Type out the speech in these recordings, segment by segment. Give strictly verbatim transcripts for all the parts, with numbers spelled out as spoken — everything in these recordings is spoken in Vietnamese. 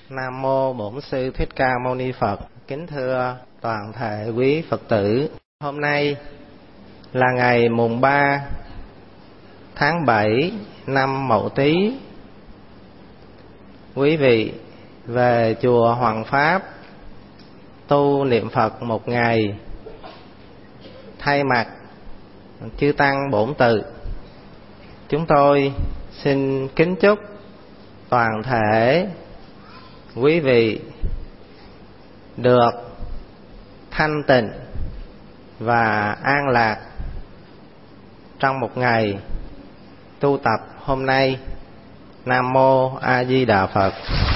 Nam mô Bổn Sư Thích Ca Mâu Ni Phật. Kính thưa toàn thể quý Phật tử, hôm nay là ngày mùng ba tháng bảy năm Mậu Tý. Quý vị về chùa Hoàng Pháp tu niệm Phật một ngày, thay mặt chư tăng bổn tự, chúng tôi xin kính chúc toàn thể quý vị được thanh tịnh và an lạc trong một ngày tu tập hôm nay. Nam mô A Di Đà Phật.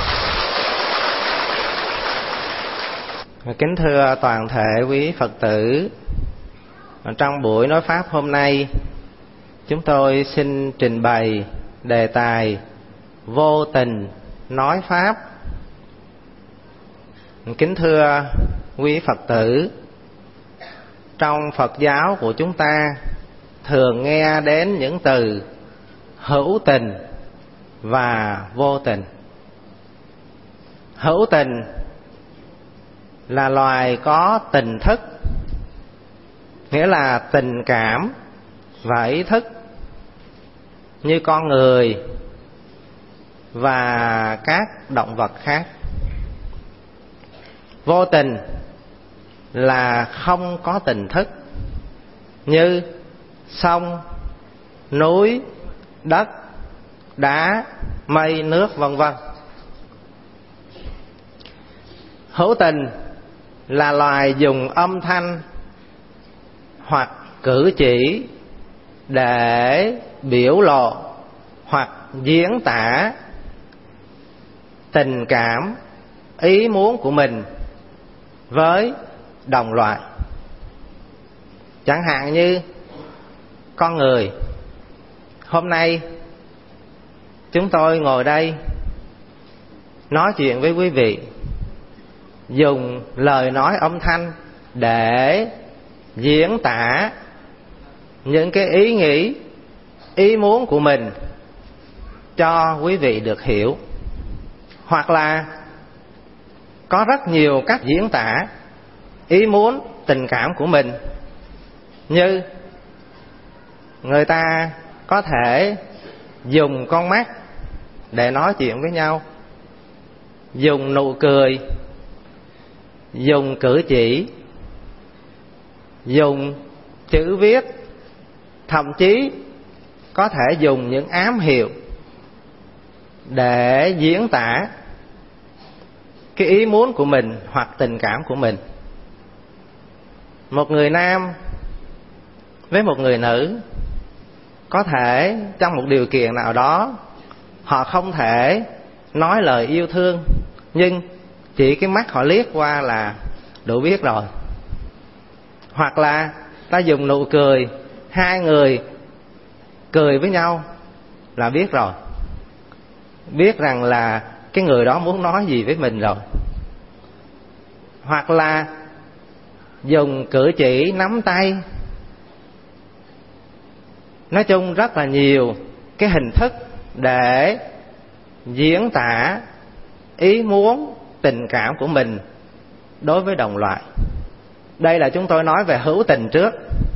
Kính thưa toàn thể quý Phật tử, trong buổi nói pháp hôm nay, chúng tôi xin trình bày đề tài vô tình nói pháp. Kính thưa quý Phật tử, trong Phật giáo của chúng ta thường nghe đến những từ hữu tình và vô tình. Hữu tình là loài có tình thức, nghĩa là tình cảm và ý thức như con người và các động vật khác. Vô tình là không có tình thức, như sông, núi, đất, đá, mây, nước, vân vân. Hữu tình là loài dùng âm thanh hoặc cử chỉ để biểu lộ hoặc diễn tả tình cảm, ý muốn của mình với đồng loại. Chẳng hạn như con người. Hôm nay chúng tôi ngồi đây nói chuyện với quý vị, dùng lời nói âm thanh để diễn tả những cái ý nghĩ, ý muốn của mình cho quý vị được hiểu. Hoặc là có rất nhiều cách diễn tả ý muốn, tình cảm của mình, như người ta có thể dùng con mắt để nói chuyện với nhau, dùng nụ cười, dùng cử chỉ, dùng chữ viết, thậm chí có thể dùng những ám hiệu để diễn tả cái ý muốn của mình hoặc tình cảm của mình. Một người nam với một người nữ có thể trong một điều kiện nào đó họ không thể nói lời yêu thương, nhưng chỉ cái mắt họ liếc qua là đủ biết rồi. Hoặc là ta dùng nụ cười, hai người cười với nhau là biết rồi, biết rằng là cái người đó muốn nói gì với mình rồi. Hoặc là dùng cử chỉ nắm tay. Nói chung rất là nhiều cái hình thức để diễn tả ý muốn, tình cảm của mình đối với đồng loại. Đây là chúng tôi nói về hữu tình trước.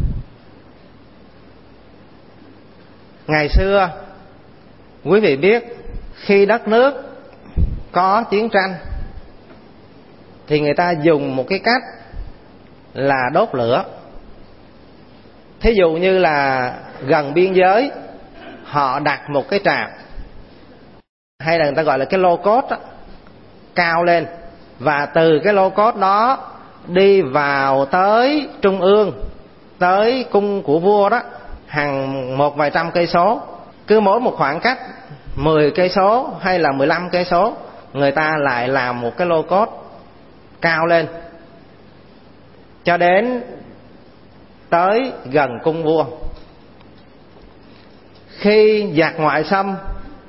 Ngày xưa quý vị biết, khi đất nước có chiến tranh thì người ta dùng một cái cách là đốt lửa. Thí dụ như là gần biên giới họ đặt một cái trạm, hay là người ta gọi là cái lô cốt đó, cao lên, và từ cái lô cốt đó đi vào tới trung ương, tới cung của vua đó, hàng một vài trăm cây số. Cứ mỗi một khoảng cách mười cây số hay là mười lăm cây số, người ta lại làm một cái lô cốt cao lên cho đến tới gần cung vua. Khi giặc ngoại xâm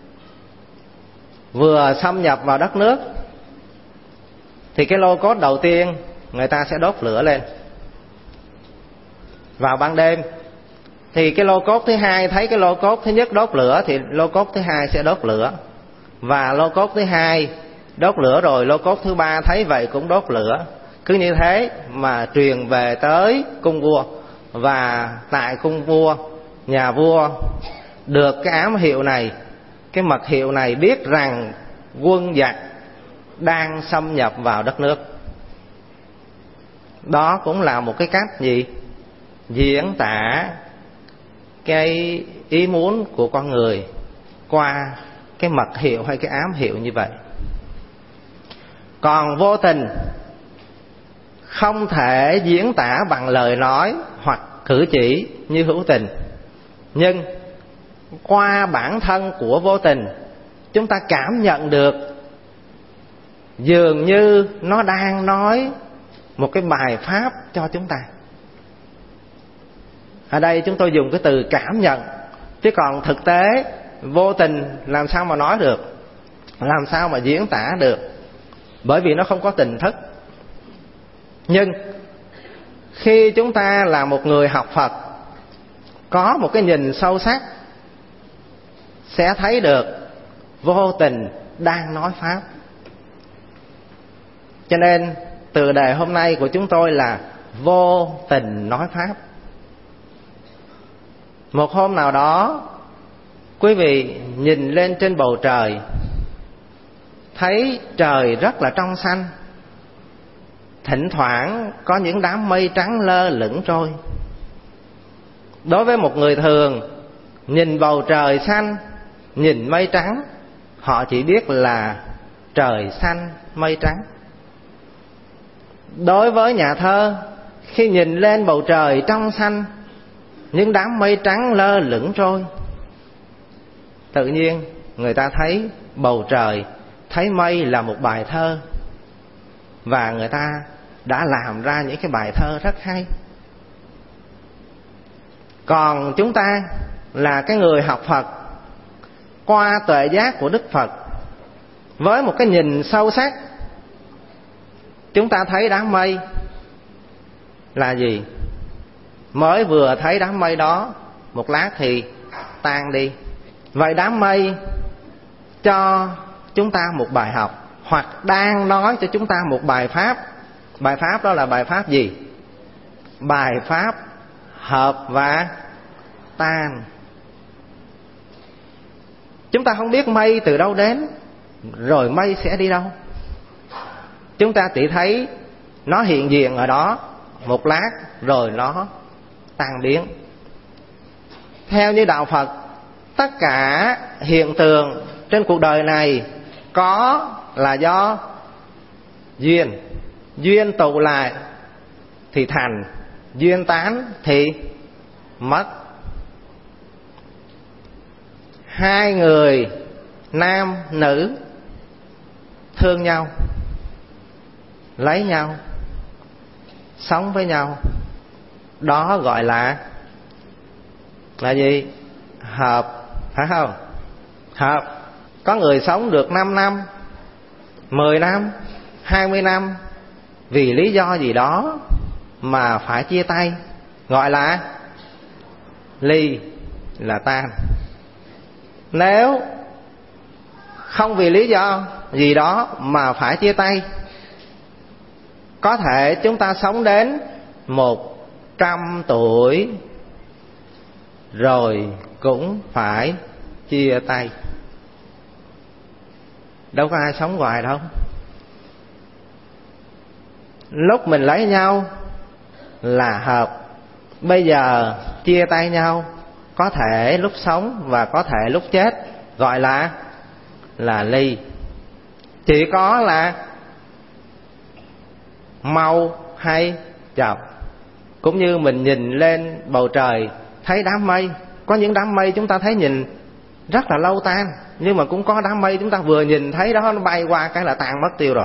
vừa xâm nhập vào đất nước thì cái lô cốt đầu tiên người ta sẽ đốt lửa lên. Vào ban đêm thì cái lô cốt thứ hai thấy cái lô cốt thứ nhất đốt lửa thì lô cốt thứ hai sẽ đốt lửa, và lô cốt thứ hai Đốt lửa rồi lô cốt thứ ba thấy vậy cũng đốt lửa. Cứ như thế mà truyền về tới cung vua. Và tại cung vua, nhà vua được cái ám hiệu này, cái mật hiệu này, biết rằng quân giặc đang xâm nhập vào đất nước. Đó cũng là một cái cách gì? Diễn tả cái ý muốn của con người qua cái mật hiệu hay cái ám hiệu như vậy. Còn vô tình không thể diễn tả bằng lời nói hoặc cử chỉ như hữu tình, nhưng qua bản thân của vô tình chúng ta cảm nhận được dường như nó đang nói một cái bài pháp cho chúng ta. Ở đây chúng tôi dùng cái từ cảm nhận, chứ còn thực tế vô tình làm sao mà nói được, làm sao mà diễn tả được, bởi vì nó không có tình thức. Nhưng khi chúng ta là một người học Phật, có một cái nhìn sâu sắc, sẽ thấy được vô tình đang nói pháp. Cho nên từ đề hôm nay của chúng tôi là vô tình nói pháp. Một hôm nào đó, quý vị nhìn lên trên bầu trời, thấy trời rất là trong xanh, thỉnh thoảng có những đám mây trắng lơ lửng trôi. Đối với một người thường, nhìn bầu trời xanh, nhìn mây trắng, họ chỉ biết là trời xanh mây trắng. Đối với nhà thơ, khi nhìn lên bầu trời trong xanh, những đám mây trắng lơ lửng trôi, tự nhiên người ta thấy bầu trời, thấy mây là một bài thơ, và người ta đã làm ra những cái bài thơ rất hay. Còn chúng ta là cái người học Phật, qua tuệ giác của Đức Phật, với một cái nhìn sâu sắc, chúng ta thấy đám mây là gì? Mới vừa thấy đám mây đó, một lát thì tan đi. Vậy đám mây cho chúng ta một bài học, hoặc đang nói cho chúng ta một bài pháp. Bài pháp đó là bài pháp gì? Bài pháp hợp và tan. Chúng ta không biết mây từ đâu đến, rồi mây sẽ đi đâu. Chúng ta chỉ thấy nó hiện diện ở đó một lát, rồi nó tan biến. Theo như đạo Phật, tất cả hiện tượng trên cuộc đời này có là do duyên. Duyên tụ lại thì thành, duyên tán thì mất. Hai người nam nữ thương nhau, lấy nhau, sống với nhau, đó gọi là là gì? Hợp, phải không? Hợp. Có người sống được năm năm, mười năm, hai mươi năm, vì lý do gì đó mà phải chia tay, gọi là ly, là tan. Nếu không vì lý do gì đó mà phải chia tay, có thể chúng ta sống đến một trăm tuổi rồi cũng phải chia tay. Đâu có ai sống hoài đâu. Lúc mình lấy nhau là hợp, bây giờ chia tay nhau, có thể lúc sống và có thể lúc chết, gọi là là ly. Chỉ có là mau hay chậm. Cũng như mình nhìn lên bầu trời, thấy đám mây. Có những đám mây chúng ta thấy nhìn rất là lâu tan, nhưng mà cũng có đám mây chúng ta vừa nhìn thấy đó, nó bay qua cái là tan mất tiêu rồi.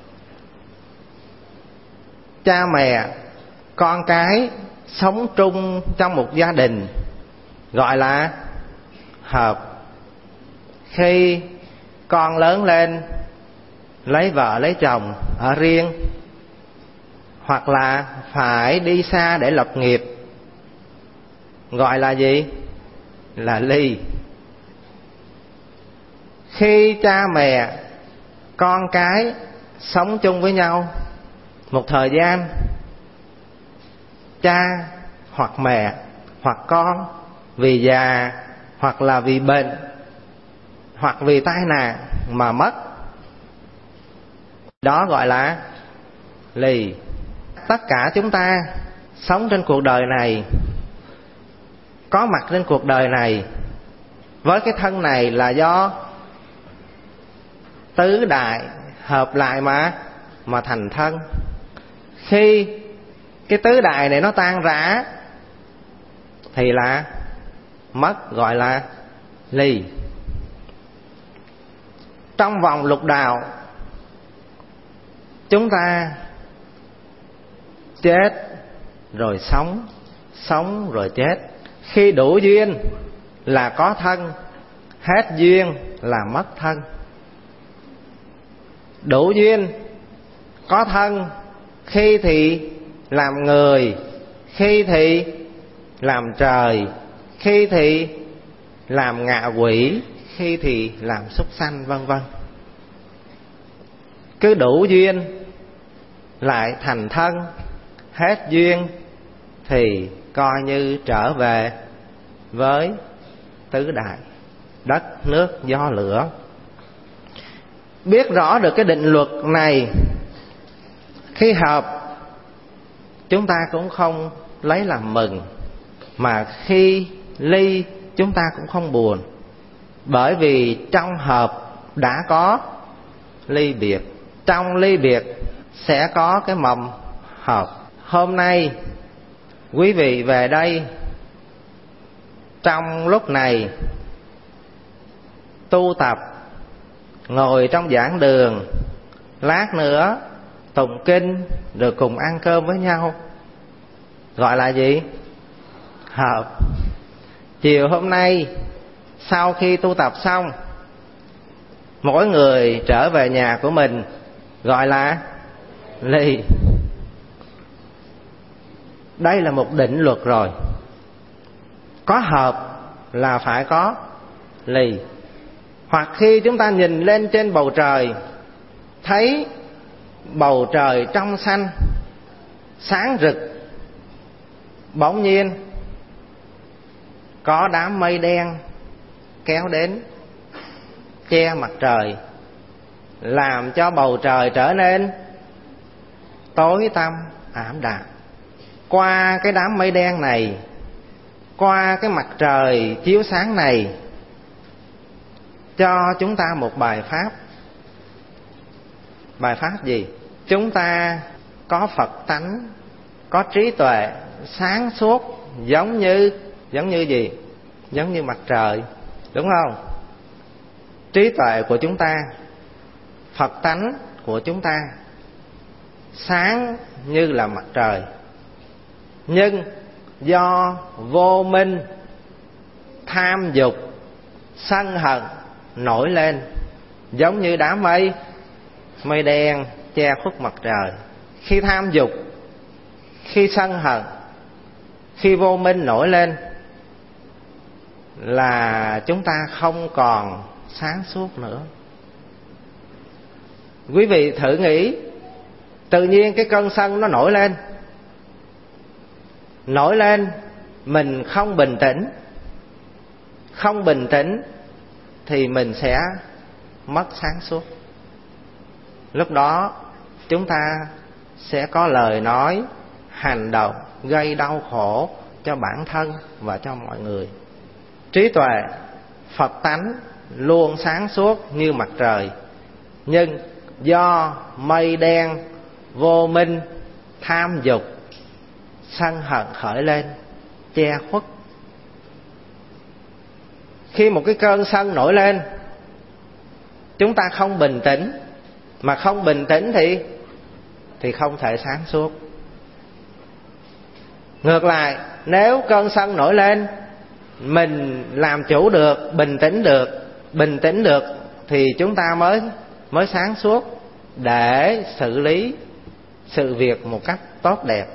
Cha mẹ, con cái sống chung trong một gia đình gọi là hợp. Khi con lớn lên, lấy vợ lấy chồng ở riêng, hoặc là phải đi xa để lập nghiệp, gọi là gì? Là ly. Khi cha mẹ con cái sống chung với nhau một thời gian, cha hoặc mẹ hoặc con vì già hoặc là vì bệnh hoặc vì tai nạn mà mất, đó gọi là lì. Tất cả chúng ta sống trên cuộc đời này, có mặt trên cuộc đời này với cái thân này là do tứ đại hợp lại mà mà thành thân. Khi cái tứ đại này nó tan rã thì là mất, gọi là ly. Trong vòng lục đạo, chúng ta chết rồi sống, sống rồi chết. Khi đủ duyên là có thân, hết duyên là mất thân. Đủ duyên có thân, khi thì làm người, khi thì làm trời, khi thì làm ngạ quỷ, khi thì làm súc sanh, vân vân. Cứ đủ duyên lại thành thân, hết duyên thì coi như trở về với tứ đại, đất nước gió lửa. Biết rõ được cái định luật này, khi hợp chúng ta cũng không lấy làm mừng, mà khi ly chúng ta cũng không buồn, bởi vì trong hợp đã có ly biệt, trong ly biệt sẽ có cái mầm hợp. Hôm nay quý vị về đây trong lúc này tu tập, ngồi trong giảng đường, lát nữa tụng kinh rồi cùng ăn cơm với nhau, gọi là gì? Hợp. Chiều hôm nay sau khi tu tập xong, mỗi người trở về nhà của mình, gọi là ly. Đây là một định luật rồi. Có hợp là phải có ly. Hoặc khi chúng ta nhìn lên trên bầu trời, thấy bầu trời trong xanh, sáng rực, bỗng nhiên có đám mây đen kéo đến che mặt trời, làm cho bầu trời trở nên tối tăm ảm đạm. Qua cái đám mây đen này, qua cái mặt trời chiếu sáng này, cho chúng ta một bài pháp. Bài pháp gì? Chúng ta có Phật tánh, có trí tuệ sáng suốt, giống như giống như gì? Giống như mặt trời, đúng không? Trí tuệ của chúng ta, Phật tánh của chúng ta sáng như là mặt trời, nhưng do vô minh, tham dục, sân hận nổi lên, giống như đám mây mây đen che khuất mặt trời. Khi tham dục, khi sân hận, khi vô minh nổi lên là chúng ta không còn sáng suốt nữa. Quý vị thử nghĩ, tự nhiên cái cơn sân nó nổi lên, nổi lên mình không bình tĩnh, không bình tĩnh thì mình sẽ mất sáng suốt. Lúc đó chúng ta sẽ có lời nói, hành động gây đau khổ cho bản thân và cho mọi người. Trí tuệ, Phật tánh luôn sáng suốt như mặt trời, nhưng do mây đen, vô minh, tham dục, sân hận khởi lên, che khuất. Khi một cái cơn sân nổi lên, chúng ta không bình tĩnh, mà không bình tĩnh thì thì không thể sáng suốt. Ngược lại, nếu cơn sân nổi lên, mình làm chủ được, bình tĩnh được, bình tĩnh được thì chúng ta mới mới sáng suốt để xử lý sự việc một cách tốt đẹp.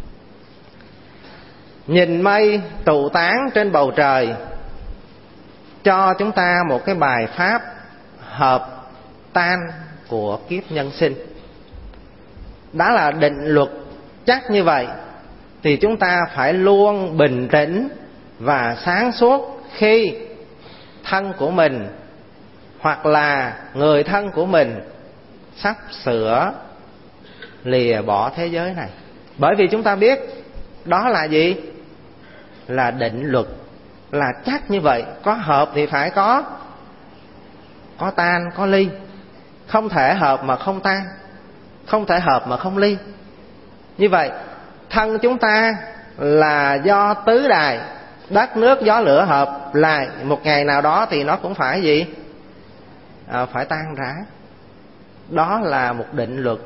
Nhìn mây tụ tán trên bầu trời cho chúng ta một cái bài pháp hợp tan của kiếp nhân sinh. Đã là định luật chắc như vậy thì chúng ta phải luôn bình tĩnh và sáng suốt khi thân của mình hoặc là người thân của mình sắp sửa lìa bỏ thế giới này. Bởi vì chúng ta biết đó là gì? Là định luật, là chắc như vậy. Có hợp thì phải có Có tan, có ly. Không thể hợp mà không tan, không thể hợp mà không ly. Như vậy thân chúng ta là do tứ đài đất nước gió lửa hợp lại, một ngày nào đó thì nó cũng phải gì? À, phải tan rã. Đó là một định luật.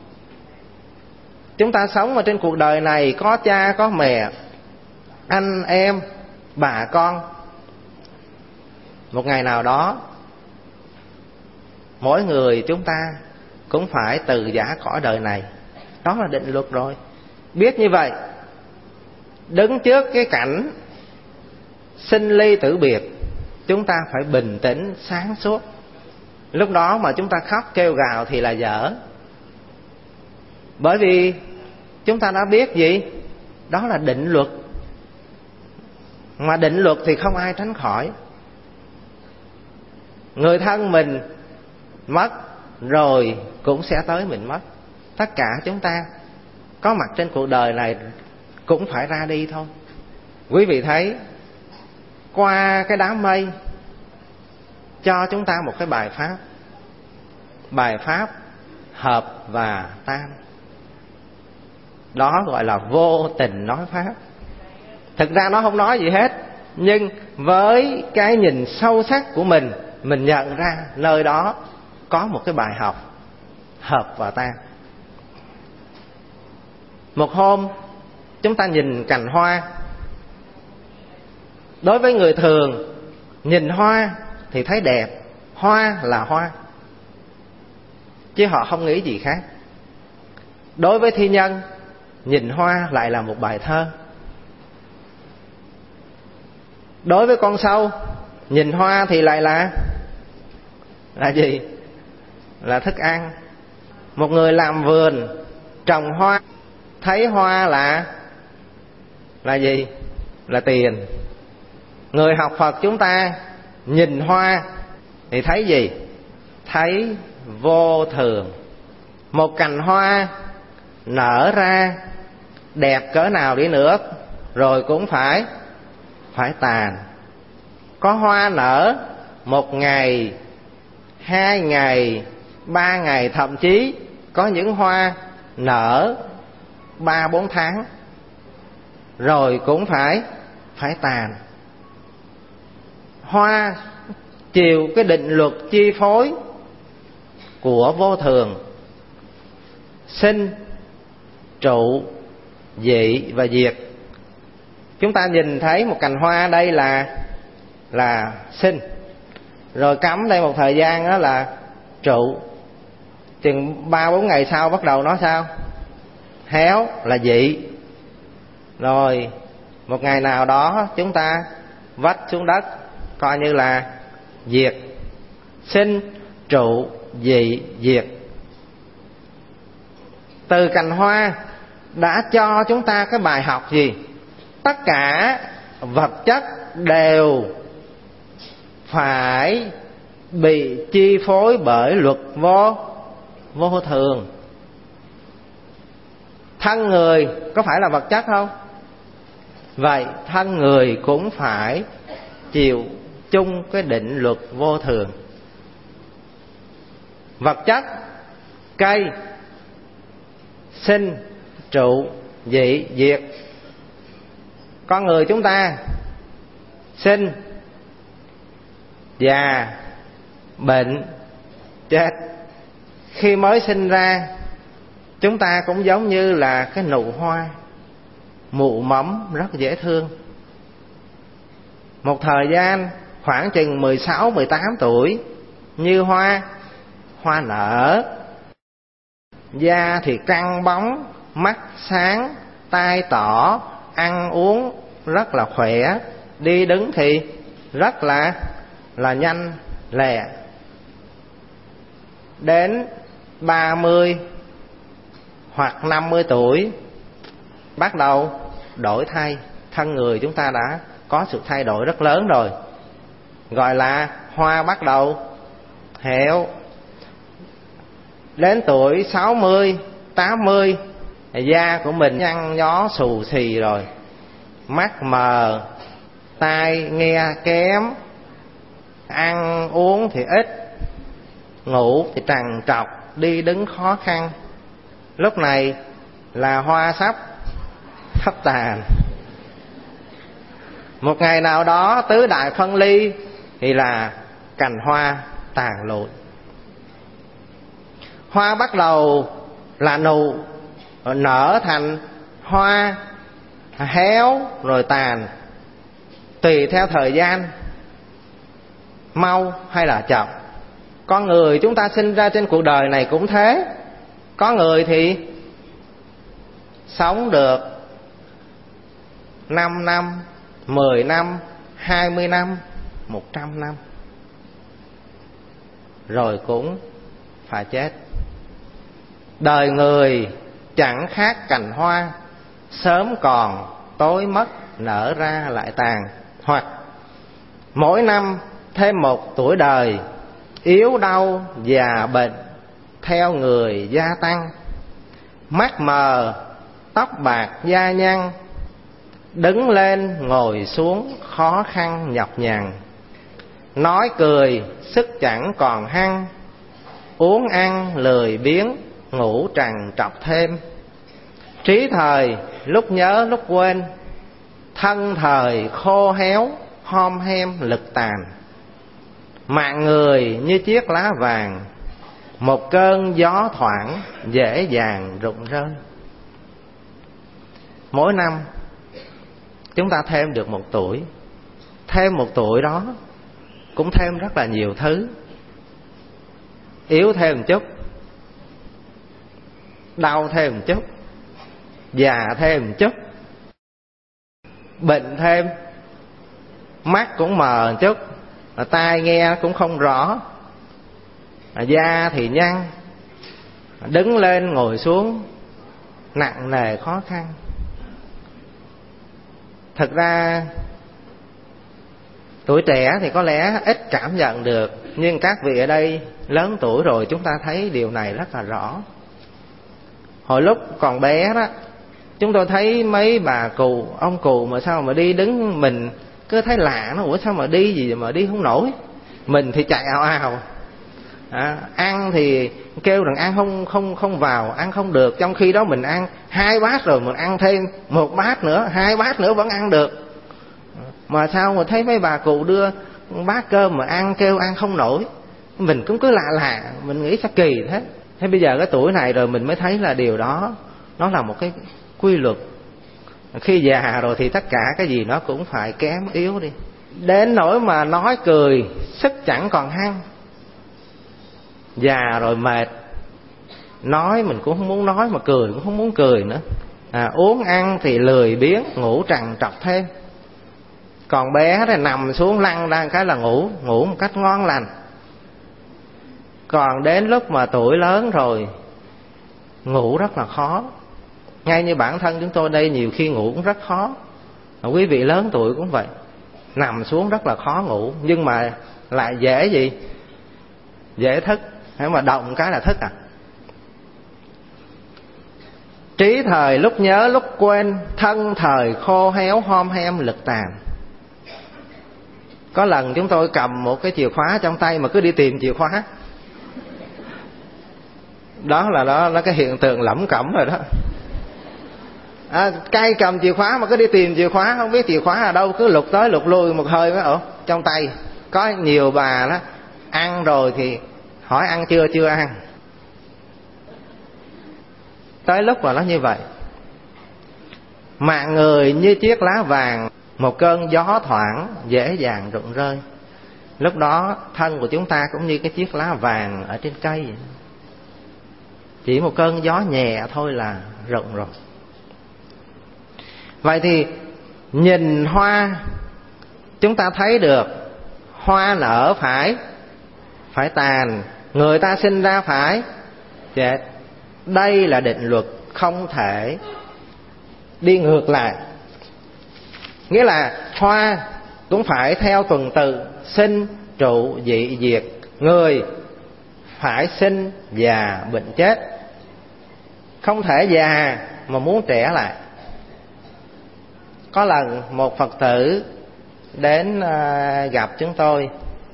Chúng ta sống ở trên cuộc đời này, có cha, có mẹ, anh em, bà con. Một ngày nào đó mỗi người chúng ta cũng phải từ giã cõi đời này. Đó là định luật rồi. Biết như vậy, đứng trước cái cảnh sinh ly tử biệt, chúng ta phải bình tĩnh sáng suốt. Lúc đó mà chúng ta khóc kêu gào thì là dở. Bởi vì chúng ta đã biết gì? Đó là định luật. Mà định luật thì không ai tránh khỏi. Người thân mình mất rồi cũng sẽ tới mình mất. Tất cả chúng ta có mặt trên cuộc đời này cũng phải ra đi thôi. Quý vị thấy qua cái đám mây cho chúng ta một cái bài pháp. Bài pháp hợp và tan. Đó gọi là vô tình nói pháp. Thực ra nó không nói gì hết, nhưng với cái nhìn sâu sắc của mình, mình nhận ra nơi đó có một cái bài học hợp và tan. Một hôm chúng ta nhìn cành hoa. Đối với người thường, nhìn hoa thì thấy đẹp. Hoa là hoa, chứ họ không nghĩ gì khác. Đối với thi nhân, nhìn hoa lại là một bài thơ. Đối với con sâu, nhìn hoa thì lại là Là gì? Là thức ăn. Một người làm vườn trồng hoa, thấy hoa là Là gì? Là tiền. Người học Phật chúng ta nhìn hoa thì thấy gì? Thấy vô thường. Một cành hoa nở ra đẹp cỡ nào đi nữa rồi cũng phải Phải tàn. Có hoa nở một ngày, hai ngày, ba ngày, thậm chí có những hoa nở ba bốn tháng rồi cũng phải Phải tàn. Hoa chịu cái định luật chi phối của vô thường, sinh, trụ, dị và diệt. Chúng ta nhìn thấy một cành hoa đây là là sinh, rồi cắm đây một thời gian đó là trụ. Chừng ba bốn ngày sau bắt đầu nó sao? Héo, là dị. Rồi một ngày nào đó chúng ta vách xuống đất, coi như là diệt. Sinh, trụ, dị, diệt. Từ cành hoa đã cho chúng ta cái bài học gì? Tất cả vật chất đều phải bị chi phối bởi luật vô vô thường. Thân người có phải là vật chất không? Vậy thân người cũng phải chịu chung cái định luật vô thường. Vật chất, cây, sinh, trụ, dị, diệt. Con người chúng ta sinh, già, bệnh, chết. Khi mới sinh ra, chúng ta cũng giống như là cái nụ hoa mụ mẫm rất dễ thương. Một thời gian khoảng chừng mười sáu, mười tám tuổi, như hoa, hoa nở, da thì căng bóng, mắt sáng, tai tỏ, ăn uống rất là khỏe, đi đứng thì rất là là nhanh lẹ. đến ba mươi hoặc năm mươi tuổi bắt đầu đổi thay. Thân người chúng ta đã có sự thay đổi rất lớn rồi, gọi là hoa bắt đầu héo. Đến tuổi sáu mươi, tám mươi, da của mình nhăn nhó xù xì rồi, mắt mờ, tai nghe kém, ăn uống thì ít, ngủ thì trằn trọc, đi đứng khó khăn. Lúc này là hoa sắp sắp tàn. Một ngày nào đó tứ đại phân ly thì là cành hoa tàn lụi. Hoa bắt đầu là nụ, rồi nở thành hoa, héo rồi tàn, tùy theo thời gian mau hay là chậm. Con người chúng ta sinh ra trên cuộc đời này cũng thế. Có người thì sống được năm năm, mười năm, hai mươi năm, một trăm năm, rồi cũng phải chết. Đời người chẳng khác cành hoa, sớm còn tối mất, nở ra lại tàn. Hoặc mỗi năm thêm một tuổi đời, yếu đau già bệnh theo người gia tăng. Mắt mờ, tóc bạc da nhăn, đứng lên ngồi xuống khó khăn nhọc nhằn. Nói cười sức chẳng còn hăng, uống ăn lười biếng, ngủ trằn trọc thêm. Trí thời lúc nhớ lúc quên, thân thời khô héo, hom hem lực tàn. Mạng người như chiếc lá vàng, một cơn gió thoảng dễ dàng rụng rơi. Mỗi năm chúng ta thêm được một tuổi. Thêm một tuổi đó cũng thêm rất là nhiều thứ. Yếu thêm một chút, đau thêm một chút, già thêm một chút, bệnh thêm, mắt cũng mờ một chút, tai nghe cũng không rõ, da thì nhăn, đứng lên ngồi xuống nặng nề khó khăn. Thật ra tuổi trẻ thì có lẽ ít cảm nhận được, nhưng các vị ở đây lớn tuổi rồi chúng ta thấy điều này rất là rõ. Hồi lúc còn bé đó, chúng tôi thấy mấy bà cụ, ông cụ mà sao mà đi đứng, mình cứ thấy lạ, nó ủa sao mà đi gì mà đi không nổi. Mình thì chạy ào ào, à, ăn thì kêu rằng ăn không không không vào, ăn không được. Trong khi đó mình ăn hai bát rồi, mình ăn thêm một bát nữa, hai bát nữa vẫn ăn được. Mà sao mà thấy mấy bà cụ đưa bát cơm mà ăn, kêu ăn không nổi. Mình cũng cứ lạ lạ, mình nghĩ sao kỳ thế. Thế bây giờ cái tuổi này rồi mình mới thấy là điều đó nó là một cái quy luật. Khi già rồi thì tất cả cái gì nó cũng phải kém yếu đi. Đến nỗi mà nói cười sức chẳng còn hăng. Già rồi mệt, nói mình cũng không muốn nói, mà cười cũng không muốn cười nữa. à, Uống ăn thì lười biếng, ngủ trằn trọc thêm. Còn bé thì nằm xuống lăn ra cái là ngủ, ngủ một cách ngon lành. Còn đến lúc mà tuổi lớn rồi, ngủ rất là khó. Ngay như bản thân chúng tôi đây nhiều khi ngủ cũng rất khó. Mà quý vị lớn tuổi cũng vậy, nằm xuống rất là khó ngủ, nhưng mà lại dễ gì? Dễ thức. Nếu mà động cái là thức à. Trí thời lúc nhớ lúc quên, thân thời khô héo hom hem lực tàn. Có lần chúng tôi cầm một cái chìa khóa trong tay mà cứ đi tìm chìa khóa. Đó là đó là cái hiện tượng lẩm cẩm rồi đó. À, cay cầm chìa khóa mà cứ đi tìm chìa khóa, không biết chìa khóa ở đâu, cứ lục tới lục lui một hơi mới ổ trong tay. Có nhiều bà đó ăn rồi thì hỏi ăn chưa, chưa ăn. Tới lúc mà nó như vậy. Mạng người như chiếc lá vàng, một cơn gió thoảng dễ dàng rụng rơi. Lúc đó thân của chúng ta cũng như cái chiếc lá vàng ở trên cây vậy. Chỉ một cơn gió nhẹ thôi là rụng rồi. Vậy thì nhìn hoa, chúng ta thấy được hoa nở phải phải tàn, người ta sinh ra phải chết. Đây là định luật không thể đi ngược lại. Nghĩa là hoa cũng phải theo tuần tự sinh trụ dị diệt, người phải sinh già bệnh chết. Không thể già mà muốn trẻ lại. Có lần một Phật tử đến gặp chúng tôi.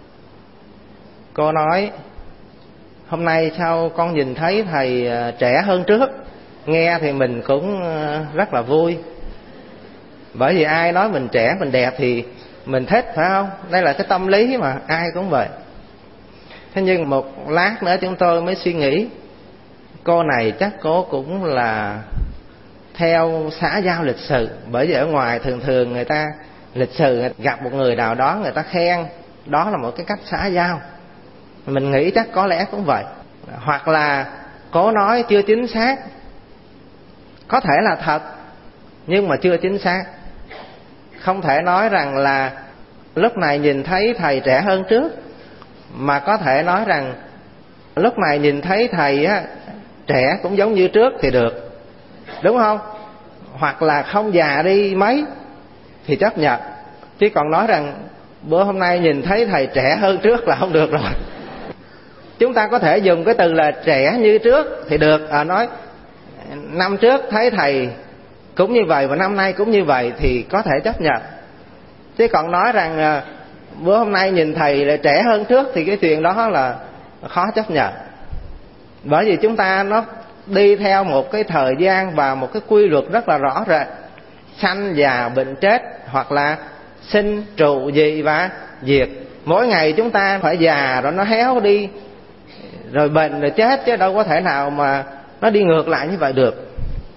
Cô nói: hôm nay sao con nhìn thấy thầy trẻ hơn trước. Nghe thì mình cũng rất là vui. Bởi vì ai nói mình trẻ, mình đẹp thì mình thích, phải không? Đây là cái tâm lý mà ai cũng vậy. Thế nhưng một lát nữa chúng tôi mới suy nghĩ, cô này chắc cô cũng là theo xã giao lịch sự. Bởi vì ở ngoài thường thường người ta lịch sự, gặp một người nào đó người ta khen, đó là một cái cách xã giao. Mình nghĩ chắc có lẽ cũng vậy. Hoặc là cô nói chưa chính xác, có thể là thật nhưng mà chưa chính xác. Không thể nói rằng là lúc này nhìn thấy thầy trẻ hơn trước, mà có thể nói rằng lúc này nhìn thấy thầy á, trẻ cũng giống như trước thì được, đúng không? Hoặc là không già đi mấy thì chấp nhận. Chứ còn nói rằng bữa hôm nay nhìn thấy thầy trẻ hơn trước là không được rồi. Chúng ta có thể dùng cái từ là trẻ như trước thì được. À, nói năm trước thấy thầy cũng như vậy và năm nay cũng như vậy thì có thể chấp nhận. Chứ còn nói rằng à, bữa hôm nay nhìn thầy là trẻ hơn trước thì cái chuyện đó là khó chấp nhận. Bởi vì chúng ta nó đi theo một cái thời gian và một cái quy luật rất là rõ rệt. Sanh già bệnh chết, hoặc là sinh trụ dị và diệt. Mỗi ngày chúng ta phải già rồi nó héo đi, rồi bệnh rồi chết, chứ đâu có thể nào mà nó đi ngược lại như vậy được.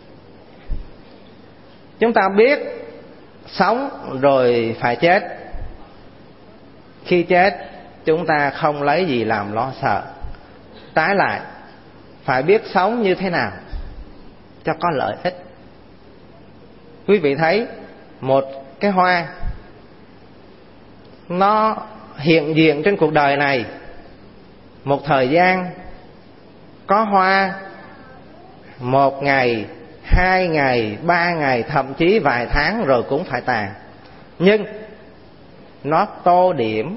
Chúng ta biết sống rồi phải chết. Khi chết chúng ta không lấy gì làm lo sợ. Trái lại phải biết sống như thế nào cho có lợi ích. Quý vị thấy một cái hoa nó hiện diện trên cuộc đời này một thời gian, có hoa một ngày, hai ngày, ba ngày, thậm chí vài tháng rồi cũng phải tàn. Nhưng nó tô điểm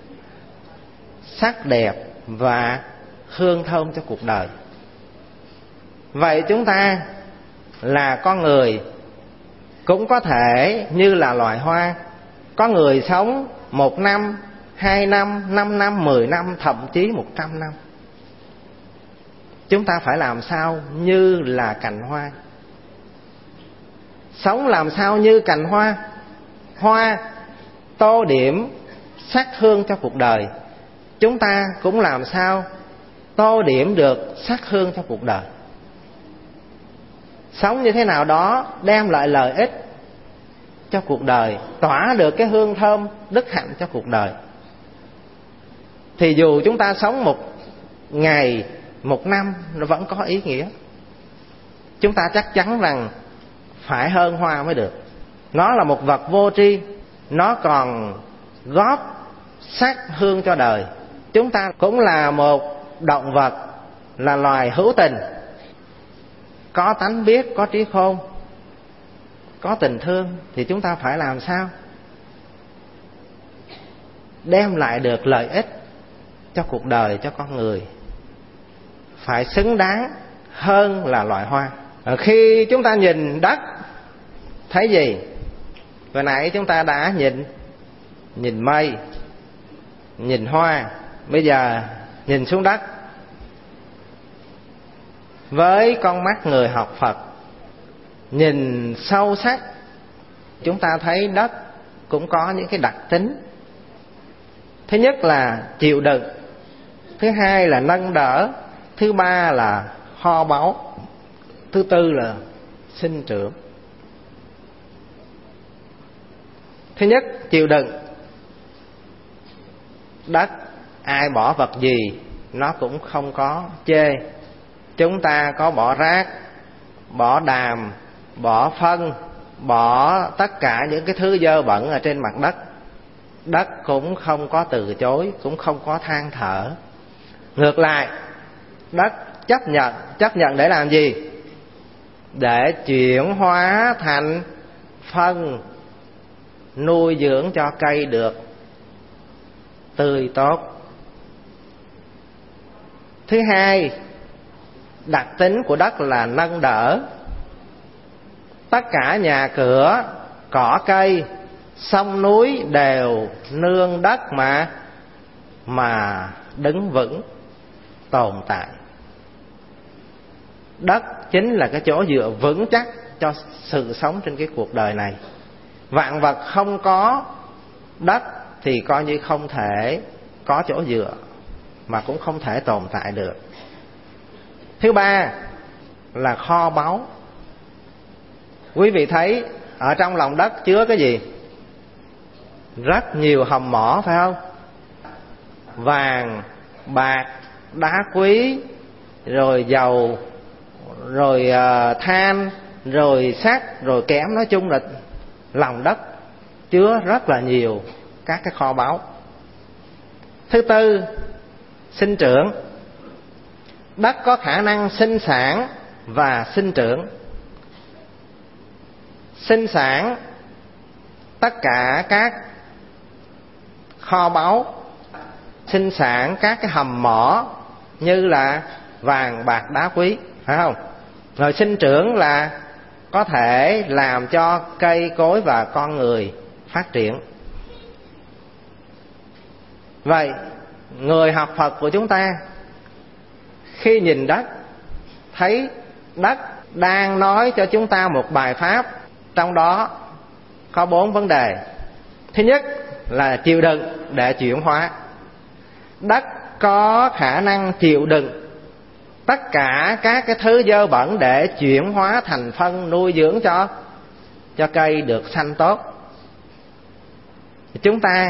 sắc đẹp và hương thơm cho cuộc đời. Vậy chúng ta là con người cũng có thể như là loài hoa. Có người sống một năm, hai năm, năm năm, mười năm, thậm chí một trăm năm. Chúng ta phải làm sao như là cành hoa. Sống làm sao như cành hoa. Hoa tô điểm sắc hương cho cuộc đời. Chúng ta cũng làm sao tô điểm được sắc hương cho cuộc đời. Sống như thế nào đó đem lại lợi ích cho cuộc đời, tỏa được cái hương thơm đức hạnh cho cuộc đời. Thì dù chúng ta sống một ngày, một năm, nó vẫn có ý nghĩa. Chúng ta chắc chắn rằng phải hơn hoa mới được. Nó là một vật vô tri, nó còn góp sắc hương cho đời. Chúng ta cũng là một động vật, là loài hữu tình, có tánh biết, có trí khôn, có tình thương. Thì chúng ta phải làm sao đem lại được lợi ích cho cuộc đời, cho con người, phải xứng đáng hơn là loài hoa. Khi chúng ta nhìn đất thấy gì? Vừa nãy chúng ta đã nhìn nhìn mây, nhìn hoa, bây giờ nhìn xuống đất. Với con mắt người học Phật, nhìn sâu sắc, chúng ta thấy đất cũng có những cái đặc tính. Thứ nhất là chịu đựng, thứ hai là nâng đỡ, thứ ba là kho báu, thứ tư là sinh trưởng. Thứ nhất, chịu đựng. Đất ai bỏ vật gì nó cũng không có chê. Chúng ta có bỏ rác, bỏ đàm, bỏ phân, bỏ tất cả những cái thứ dơ bẩn ở trên mặt đất, đất cũng không có từ chối, cũng không có than thở. Ngược lại, đất chấp nhận, chấp nhận để làm gì? Để chuyển hóa thành phân nuôi dưỡng cho cây được tươi tốt. Thứ hai, đặc tính của đất là nâng đỡ. Tất cả nhà cửa, cỏ cây, sông núi đều nương đất mà mà đứng vững, tồn tại. Đất chính là cái chỗ dựa vững chắc cho sự sống trên cái cuộc đời này. Vạn vật không có đất thì coi như không thể có chỗ dựa, mà cũng không thể tồn tại được. Thứ ba là kho báu. Quý vị thấy ở trong lòng đất chứa cái gì? Rất nhiều hầm mỏ, phải không? Vàng, bạc, đá quý, rồi dầu, rồi uh, than, rồi sắt, rồi kẽm. Nói chung là lòng đất chứa rất là nhiều các cái kho báu. Thứ tư, sinh trưởng. Đất có khả năng sinh sản và sinh trưởng. Sinh sản tất cả các kho báu, sinh sản các cái hầm mỏ như là vàng, bạc, đá quý, phải không? Rồi sinh trưởng là có thể làm cho cây cối và con người phát triển. Vậy người học Phật của chúng ta khi nhìn đất, thấy đất đang nói cho chúng ta một bài pháp, trong đó có bốn vấn đề. Thứ nhất là chịu đựng để chuyển hóa. Đất có khả năng chịu đựng tất cả các cái thứ dơ bẩn để chuyển hóa thành phân nuôi dưỡng cho cho cây được xanh tốt. Chúng ta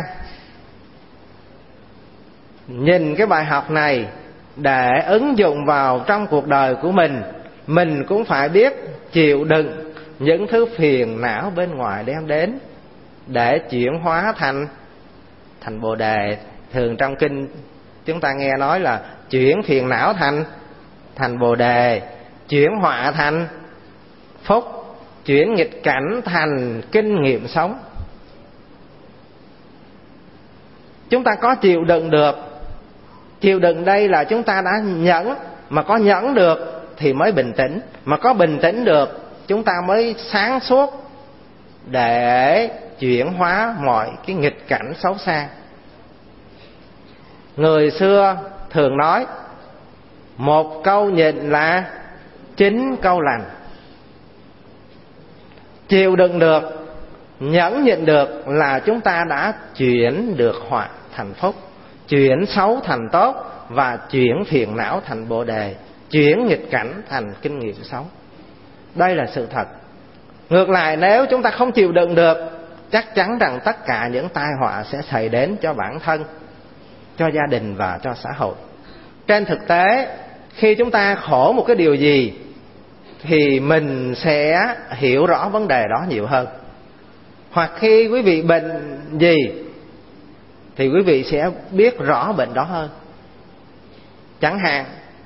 nhìn cái bài học này để ứng dụng vào trong cuộc đời của mình, mình cũng phải biết chịu đựng những thứ phiền não bên ngoài đem đến để chuyển hóa thành thành Bồ đề. Thường trong kinh chúng ta nghe nói là chuyển phiền não thành thành Bồ đề, chuyển họa thành phúc, chuyển nghịch cảnh thành kinh nghiệm sống. Chúng ta có chịu đựng được. Chịu đựng đây là chúng ta đã nhẫn, mà có nhẫn được thì mới bình tĩnh, mà có bình tĩnh được chúng ta mới sáng suốt để chuyển hóa mọi cái nghịch cảnh xấu xa. Người xưa thường nói một câu nhịn là chín câu lành. Chịu đựng được, nhẫn nhịn được là chúng ta đã chuyển được họa thành phúc, chuyển xấu thành tốt, và chuyển phiền não thành Bồ đề, chuyển nghịch cảnh thành kinh nghiệm sống. Đây là sự thật. Ngược lại, nếu chúng ta không chịu đựng được, chắc chắn rằng tất cả những tai họa sẽ xảy đến cho bản thân, cho gia đình và cho xã hội. Trên thực tế, khi chúng ta khổ một cái điều gì thì mình sẽ hiểu rõ vấn đề đó nhiều hơn. Hoặc khi quý vị bệnh gì thì quý vị sẽ biết rõ bệnh đó hơn. Chẳng hạn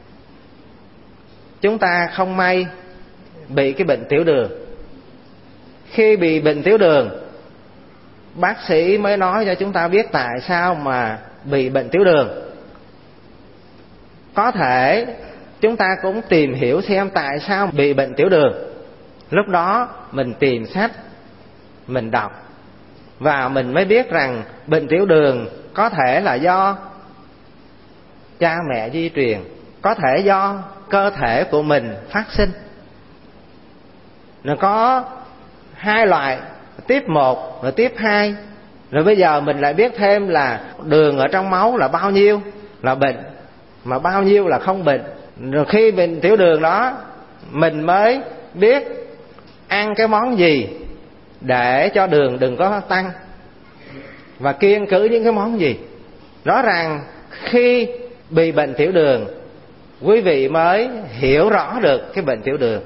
chúng ta không may bị cái bệnh tiểu đường. Khi bị bệnh tiểu đường, bác sĩ mới nói cho chúng ta biết tại sao mà bị bệnh tiểu đường. Có thể chúng ta cũng tìm hiểu xem tại sao bị bệnh tiểu đường. Lúc đó mình tìm sách, mình đọc, và mình mới biết rằng bệnh tiểu đường có thể là do cha mẹ di truyền, có thể do cơ thể của mình phát sinh. Nó có hai loại, tiếp một và tiếp hai. Rồi bây giờ mình lại biết thêm là đường ở trong máu là bao nhiêu là bệnh, mà bao nhiêu là không bệnh. Rồi khi bệnh tiểu đường đó, mình mới biết ăn cái món gì để cho đường đừng có tăng, và kiêng cữ những cái món gì. Rõ ràng khi bị bệnh tiểu đường, quý vị mới hiểu rõ được cái bệnh tiểu đường.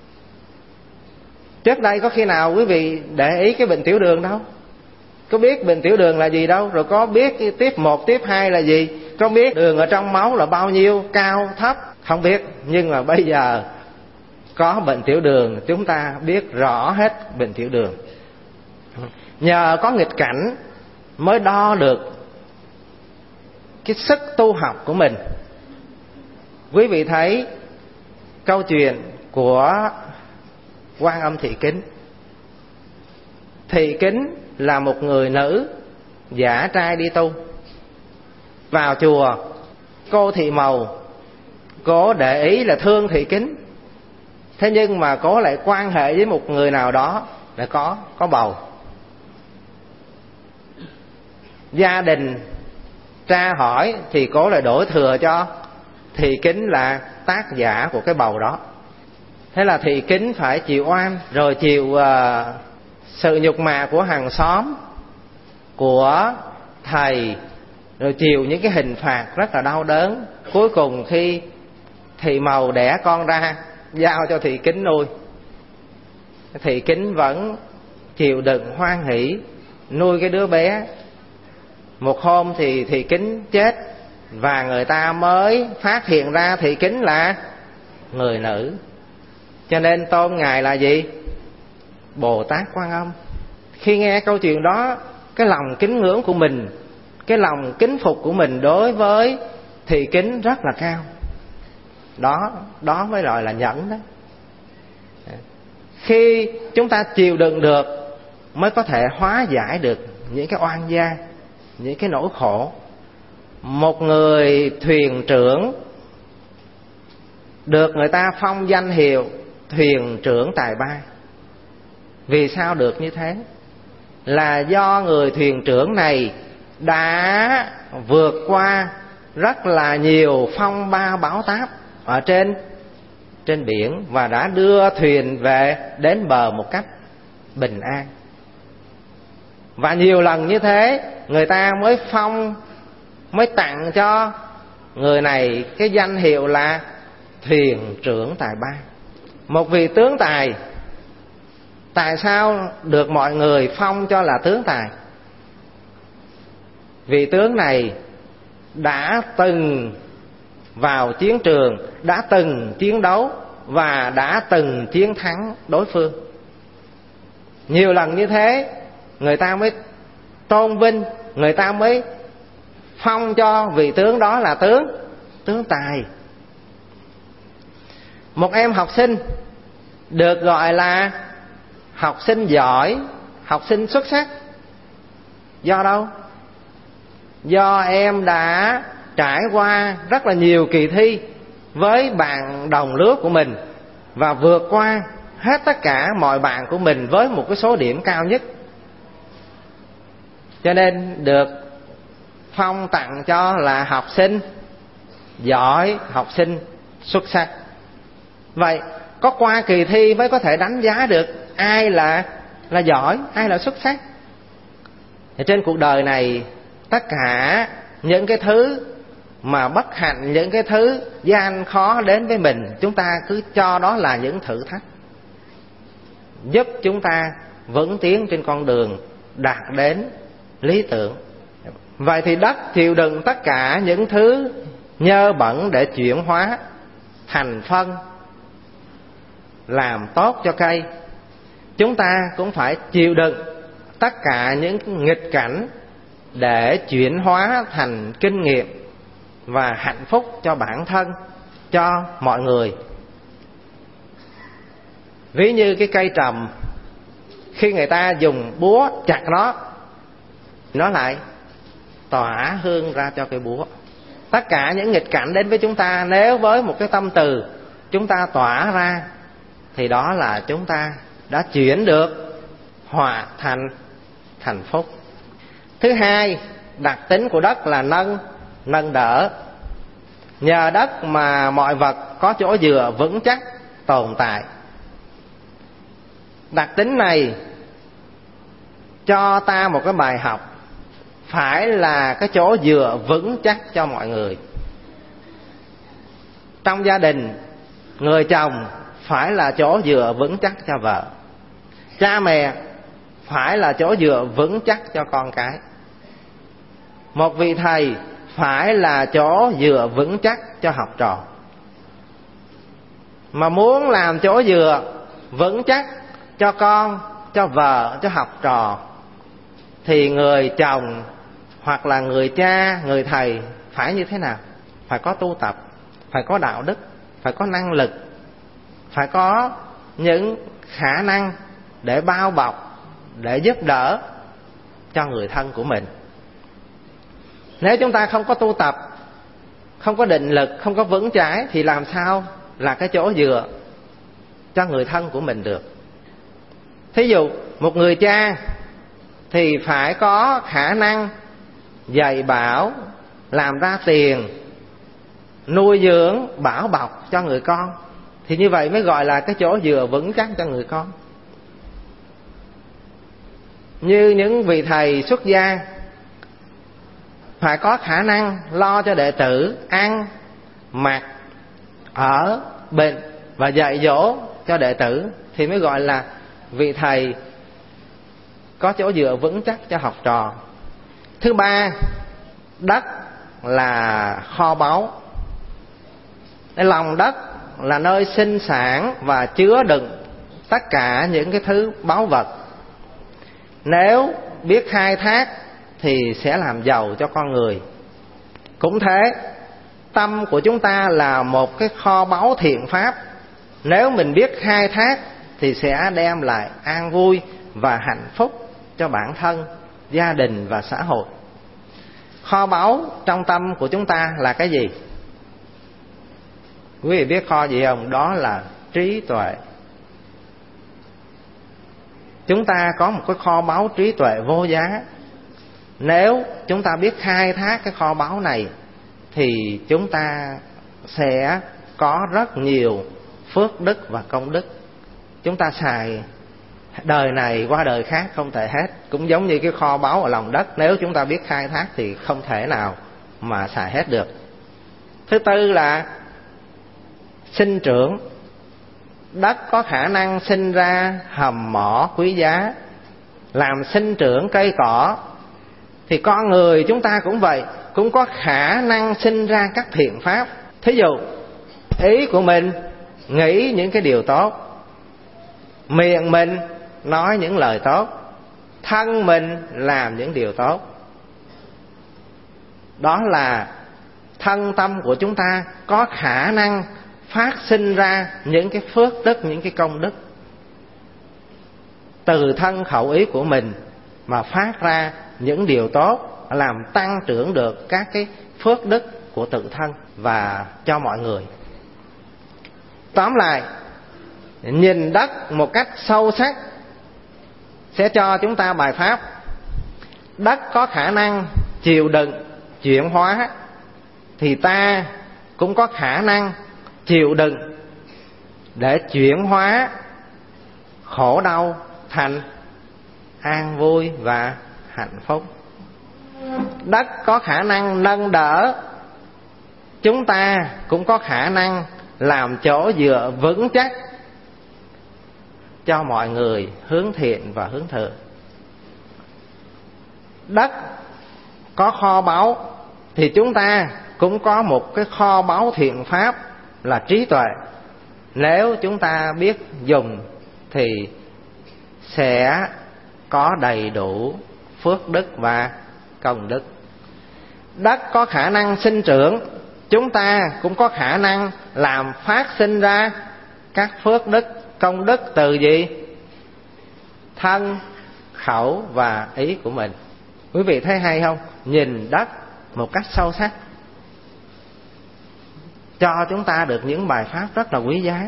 Trước đây có khi nào quý vị để ý cái bệnh tiểu đường đâu, có biết bệnh tiểu đường là gì đâu, rồi có biết tiếp một tiếp hai là gì. có biết đường ở trong máu là bao nhiêu, cao, thấp, không biết. Nhưng mà bây giờ có bệnh tiểu đường, chúng ta biết rõ hết bệnh tiểu đường. Nhờ có nghịch cảnh mới đo được cái sức tu học của mình. Quý vị thấy câu chuyện của Quan Âm Thị Kính. Thị Kính là một người nữ giả trai đi tu. Vào chùa, cô Thị Mầu, cô để ý là thương Thị Kính. Thế nhưng mà cô lại quan hệ với một người nào đó để có, có bầu. Gia đình tra hỏi thì cô lại đổ thừa cho Thị Kính là tác giả của cái bầu đó. Thế là Thị Kính phải chịu oan, rồi chịu uh, sự nhục mạ của hàng xóm, của thầy, rồi chịu những cái hình phạt rất là đau đớn. Cuối cùng khi Thị Mầu đẻ con ra, giao cho Thị Kính nuôi. Thị Kính vẫn chịu đựng hoan hỷ nuôi cái đứa bé. Một hôm thì Thị Kính chết, và người ta mới phát hiện ra Thị Kính là người nữ. Cho nên tôn Ngài là gì? Bồ Tát Quan Âm. Khi nghe câu chuyện đó, cái lòng kính ngưỡng của mình, cái lòng kính phục của mình đối với Thị Kính rất là cao. Đó, đó mới gọi là nhẫn đó. Khi chúng ta chịu đựng được mới có thể hóa giải được những cái oan gia, những cái nỗi khổ. Một người thuyền trưởng được người ta phong danh hiệu thuyền trưởng tài ba. Vì sao được như thế? Là do người thuyền trưởng này đã vượt qua rất là nhiều phong ba bão táp ở trên trên biển, và đã đưa thuyền về đến bờ một cách bình an. Và nhiều lần như thế, người ta mới phong, mới tặng cho người này cái danh hiệu là thuyền trưởng tài ba. Một vị tướng tài, tại sao được mọi người phong cho là tướng tài? Vị tướng này đã từng vào chiến trường, đã từng chiến đấu và đã từng chiến thắng đối phương. Nhiều lần như thế, người ta mới tôn vinh, người ta mới phong cho vị tướng đó là tướng tướng tài. Một em học sinh được gọi là học sinh giỏi, học sinh xuất sắc. Do đâu? Do em đã trải qua rất là nhiều kỳ thi với bạn đồng lứa của mình và vượt qua hết tất cả mọi bạn của mình với một cái số điểm cao nhất, cho nên được phong tặng cho là học sinh giỏi, học sinh xuất sắc. Vậy có qua kỳ thi mới có thể đánh giá được ai là là giỏi, ai là xuất sắc. Thì trên cuộc đời này, tất cả những cái thứ mà bất hạnh, những cái thứ gian khó đến với mình, chúng ta cứ cho đó là những thử thách, giúp chúng ta vững tiến trên con đường đạt đến lý tưởng. Vậy thì đất chịu đựng tất cả những thứ nhơ bẩn để chuyển hóa thành phân, làm tốt cho cây. Chúng ta cũng phải chịu đựng tất cả những nghịch cảnh để chuyển hóa thành kinh nghiệm và hạnh phúc cho bản thân, cho mọi người. Ví như cái cây trầm, khi người ta dùng búa chặt nó, nó lại tỏa hương ra cho cây búa. Tất cả những nghịch cảnh đến với chúng ta, nếu với một cái tâm từ chúng ta tỏa ra, thì đó là chúng ta đã chuyển được họa thành thành phúc. Thứ hai, đặc tính của đất là nâng nâng đỡ. Nhờ đất mà mọi vật có chỗ dựa vững chắc tồn tại. Đặc tính này cho ta một cái bài học, phải là cái chỗ dựa vững chắc cho mọi người. Trong gia đình, người chồng phải là chỗ dựa vững chắc cho vợ. Cha mẹ phải là chỗ dựa vững chắc cho con cái. Một vị thầy phải là chỗ dựa vững chắc cho học trò. Mà muốn làm chỗ dựa vững chắc cho con, cho vợ, cho học trò, thì người chồng hoặc là người cha, người thầy phải như thế nào? Phải có tu tập, phải có đạo đức, phải có năng lực, phải có những khả năng để bao bọc, để giúp đỡ cho người thân của mình. Nếu chúng ta không có tu tập, không có định lực, không có vững chãi, thì làm sao là cái chỗ dựa cho người thân của mình được? Thí dụ một người cha thì phải có khả năng dạy bảo, làm ra tiền, nuôi dưỡng, bảo bọc cho người con, thì như vậy mới gọi là cái chỗ dựa vững chắc cho người con. Như những vị thầy xuất gia phải có khả năng lo cho đệ tử ăn, mặc, ở, bệnh và dạy dỗ cho đệ tử, thì mới gọi là vị thầy có chỗ dựa vững chắc cho học trò. Thứ ba, đất là kho báu. Cái lòng đất là nơi sinh sản và chứa đựng tất cả những cái thứ báu vật. Nếu biết khai thác thì sẽ làm giàu cho con người. Cũng thế, tâm của chúng ta là một cái kho báu thiện pháp. Nếu mình biết khai thác thì sẽ đem lại an vui và hạnh phúc cho bản thân, gia đình và xã hội. Kho báu trong tâm của chúng ta là cái gì? Quý vị biết kho gì không? Đó là trí tuệ. Chúng ta có một cái kho báu trí tuệ vô giá. Nếu chúng ta biết khai thác cái kho báu này thì chúng ta sẽ có rất nhiều phước đức và công đức. Chúng ta xài đời này qua đời khác không thể hết. Cũng giống như cái kho báu ở lòng đất, nếu chúng ta biết khai thác thì không thể nào mà xài hết được. Thứ tư là sinh trưởng. Đất có khả năng sinh ra hầm mỏ quý giá, làm sinh trưởng cây cỏ. Thì con người chúng ta cũng vậy, cũng có khả năng sinh ra các thiện pháp. Thí dụ ý của mình nghĩ những cái điều tốt, miệng mình nói những lời tốt, thân mình làm những điều tốt. Đó là thân tâm của chúng ta có khả năng phát sinh ra những cái phước đức, những cái công đức. Từ thân khẩu ý của mình mà phát ra những điều tốt, làm tăng trưởng được các cái phước đức của tự thân và cho mọi người. Tóm lại, nhìn đất một cách sâu sắc sẽ cho chúng ta bài pháp. Đất có khả năng chịu đựng chuyển hóa, thì ta cũng có khả năng chịu đựng để chuyển hóa khổ đau thành an vui và hạnh phúc. Đất có khả năng nâng đỡ, chúng ta cũng có khả năng làm chỗ dựa vững chắc cho mọi người hướng thiện và hướng thượng. Đất có kho báu thì chúng ta cũng có một cái kho báu thiện pháp là trí tuệ. Nếu chúng ta biết dùng thì sẽ có đầy đủ phước đức và công đức. Đất có khả năng sinh trưởng, chúng ta cũng có khả năng làm phát sinh ra các phước đức, công đức từ gì? Thân, khẩu và ý của mình. Quý vị thấy hay không? Nhìn đất một cách sâu sắc cho chúng ta được những bài pháp rất là quý giá.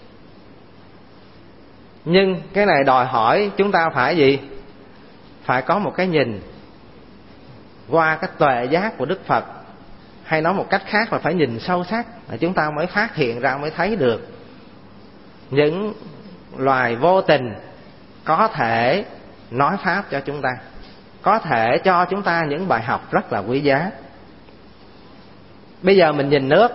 Nhưng cái này đòi hỏi chúng ta phải gì? Phải có một cái nhìn qua cái tuệ giác của Đức Phật. Hay nói một cách khác là phải nhìn sâu sắc, là chúng ta mới phát hiện ra, mới thấy được những loài vô tình có thể nói pháp cho chúng ta, có thể cho chúng ta những bài học rất là quý giá. Bây giờ mình nhìn nước.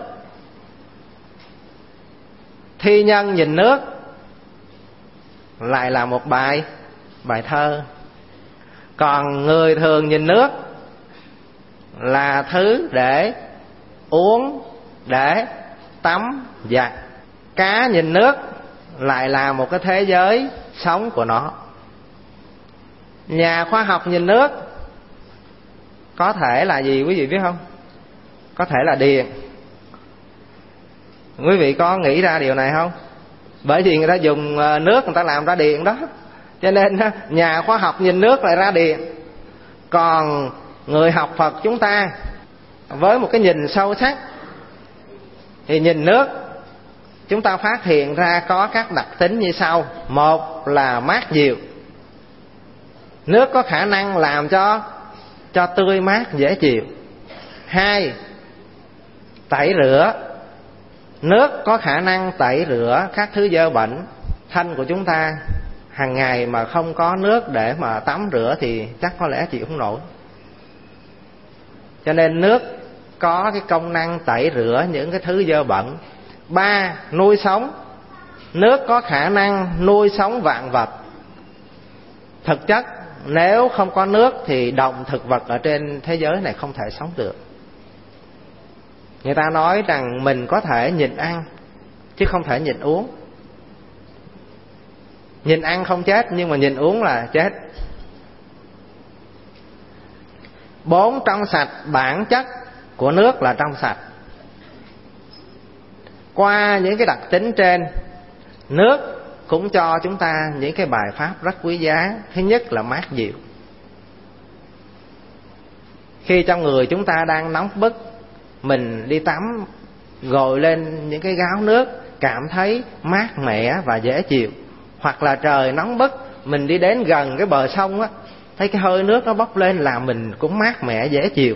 Thi nhân nhìn nước lại là một bài bài thơ. Còn người thường nhìn nước là thứ để uống, để tắm, giặt. Cá nhìn nước lại là một cái thế giới sống của nó. Nhà khoa học nhìn nước có thể là gì quý vị biết không? Có thể là điện. Quý vị có nghĩ ra điều này không? Bởi vì người ta dùng nước người ta làm ra điện đó, cho nên nhà khoa học nhìn nước lại ra điện. Còn người học Phật chúng ta với một cái nhìn sâu sắc thì nhìn nước, chúng ta phát hiện ra có các đặc tính như sau. Một là mát dịu. Nước có khả năng làm cho cho tươi mát dễ chịu. Hai, tẩy rửa. Nước có khả năng tẩy rửa các thứ dơ bẩn. Thân của chúng ta hàng ngày mà không có nước để mà tắm rửa thì chắc có lẽ chịu không nổi. Cho nên nước có cái công năng tẩy rửa những cái thứ dơ bẩn. Ba, nuôi sống. Nước có khả năng nuôi sống vạn vật. Thực chất nếu không có nước thì động thực vật ở trên thế giới này không thể sống được. Người ta nói rằng mình có thể nhịn ăn chứ không thể nhịn uống. Nhịn ăn không chết nhưng mà nhịn uống là chết. Bốn, trong sạch. Bản chất của nước là trong sạch. Qua những cái đặc tính trên, nước cũng cho chúng ta những cái bài pháp rất quý giá. Thứ nhất là mát dịu. Khi trong người chúng ta đang nóng bức, mình đi tắm gội lên những cái gáo nước, cảm thấy mát mẻ và dễ chịu. Hoặc là trời nóng bức, mình đi đến gần cái bờ sông á, thấy cái hơi nước nó bốc lên làm mình cũng mát mẻ dễ chịu.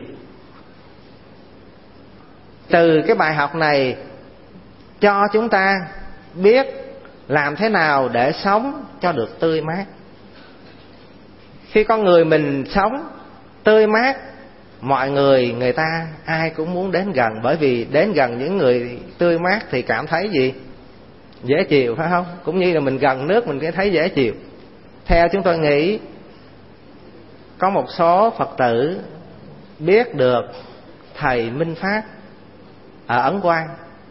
Từ cái bài học này cho chúng ta biết làm thế nào để sống cho được tươi mát. Khi con người mình sống tươi mát, mọi người, người ta ai cũng muốn đến gần. Bởi vì đến gần những người tươi mát thì cảm thấy gì? Dễ chịu, phải không? Cũng như là mình gần nước mình thấy dễ chịu. Theo chúng tôi nghĩ, có một số Phật tử biết được thầy Minh Phát ở Ấn Quang.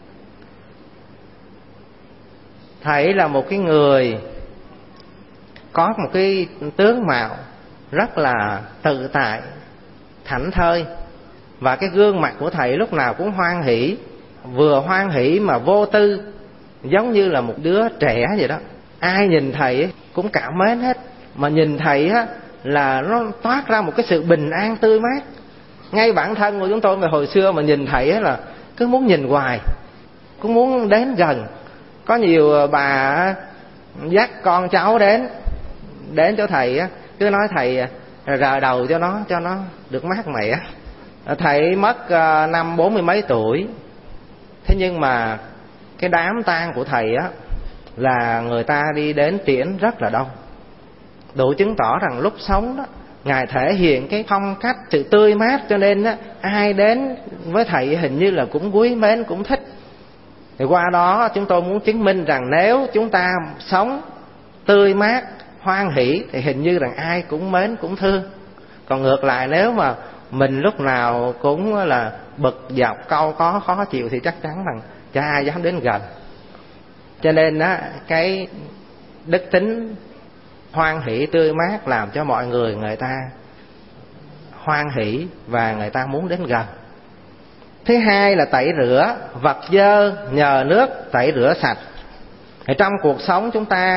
Thầy là một cái người có một cái tướng mạo rất là tự tại, thảnh thơi. Và cái gương mặt của thầy lúc nào cũng hoan hỷ. Vừa hoan hỷ mà vô tư, giống như là một đứa trẻ vậy đó. Ai nhìn thầy cũng cảm mến hết. Mà nhìn thầy á là nó toát ra một cái sự bình an tươi mát. Ngay bản thân của chúng tôi mà hồi xưa mà nhìn thầy á là cứ muốn nhìn hoài, cứ muốn đến gần. Có nhiều bà dắt con cháu đến đến chỗ thầy á, cứ nói thầy rờ đầu cho nó cho nó được mát mẻ. Thầy mất năm bốn mươi mấy tuổi, thế nhưng mà cái đám tang của thầy á là người ta đi đến tiễn rất là đông, đủ chứng tỏ rằng lúc sống đó ngài thể hiện cái phong cách sự tươi mát, cho nên á ai đến với thầy hình như là cũng quý mến, cũng thích. Thì qua đó chúng tôi muốn chứng minh rằng nếu chúng ta sống tươi mát, hoan hỷ thì hình như rằng ai cũng mến, cũng thương. Còn ngược lại, nếu mà mình lúc nào cũng là bực dọc, cau có, khó chịu thì chắc chắn rằng chả ai dám đến gần. Cho nên á, cái đức tính hoan hỷ tươi mát làm cho mọi người người ta hoan hỷ và người ta muốn đến gần. Thứ hai là tẩy rửa. Vật dơ nhờ nước tẩy rửa sạch. Ở trong cuộc sống chúng ta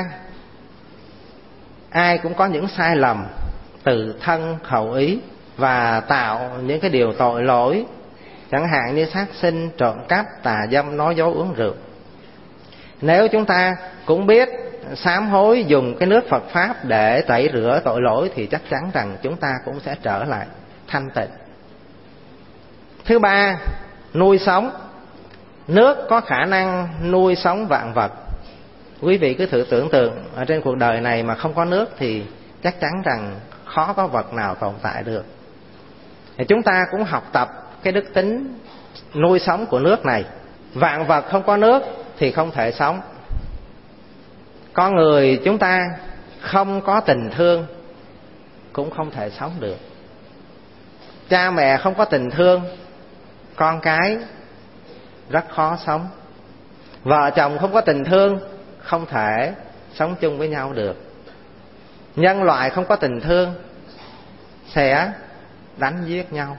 ai cũng có những sai lầm từ thân khẩu ý và tạo những cái điều tội lỗi, chẳng hạn như sát sinh, trộm cắp, tà dâm, nói dối, uống rượu. Nếu chúng ta cũng biết sám hối, dùng cái nước Phật Pháp để tẩy rửa tội lỗi thì chắc chắn rằng chúng ta cũng sẽ trở lại thanh tịnh. Thứ ba, nuôi sống. Nước có khả năng nuôi sống vạn vật. Quý vị cứ thử tưởng tượng, ở trên cuộc đời này mà không có nước thì chắc chắn rằng khó có vật nào tồn tại được. Thì chúng ta cũng học tập cái đức tính nuôi sống của nước này. Vạn vật không có nước thì không thể sống. Con người chúng ta không có tình thương cũng không thể sống được. Cha mẹ không có tình thương, con cái rất khó sống. Vợ chồng không có tình thương, không thể sống chung với nhau được. Nhân loại không có tình thương sẽ đánh giết nhau.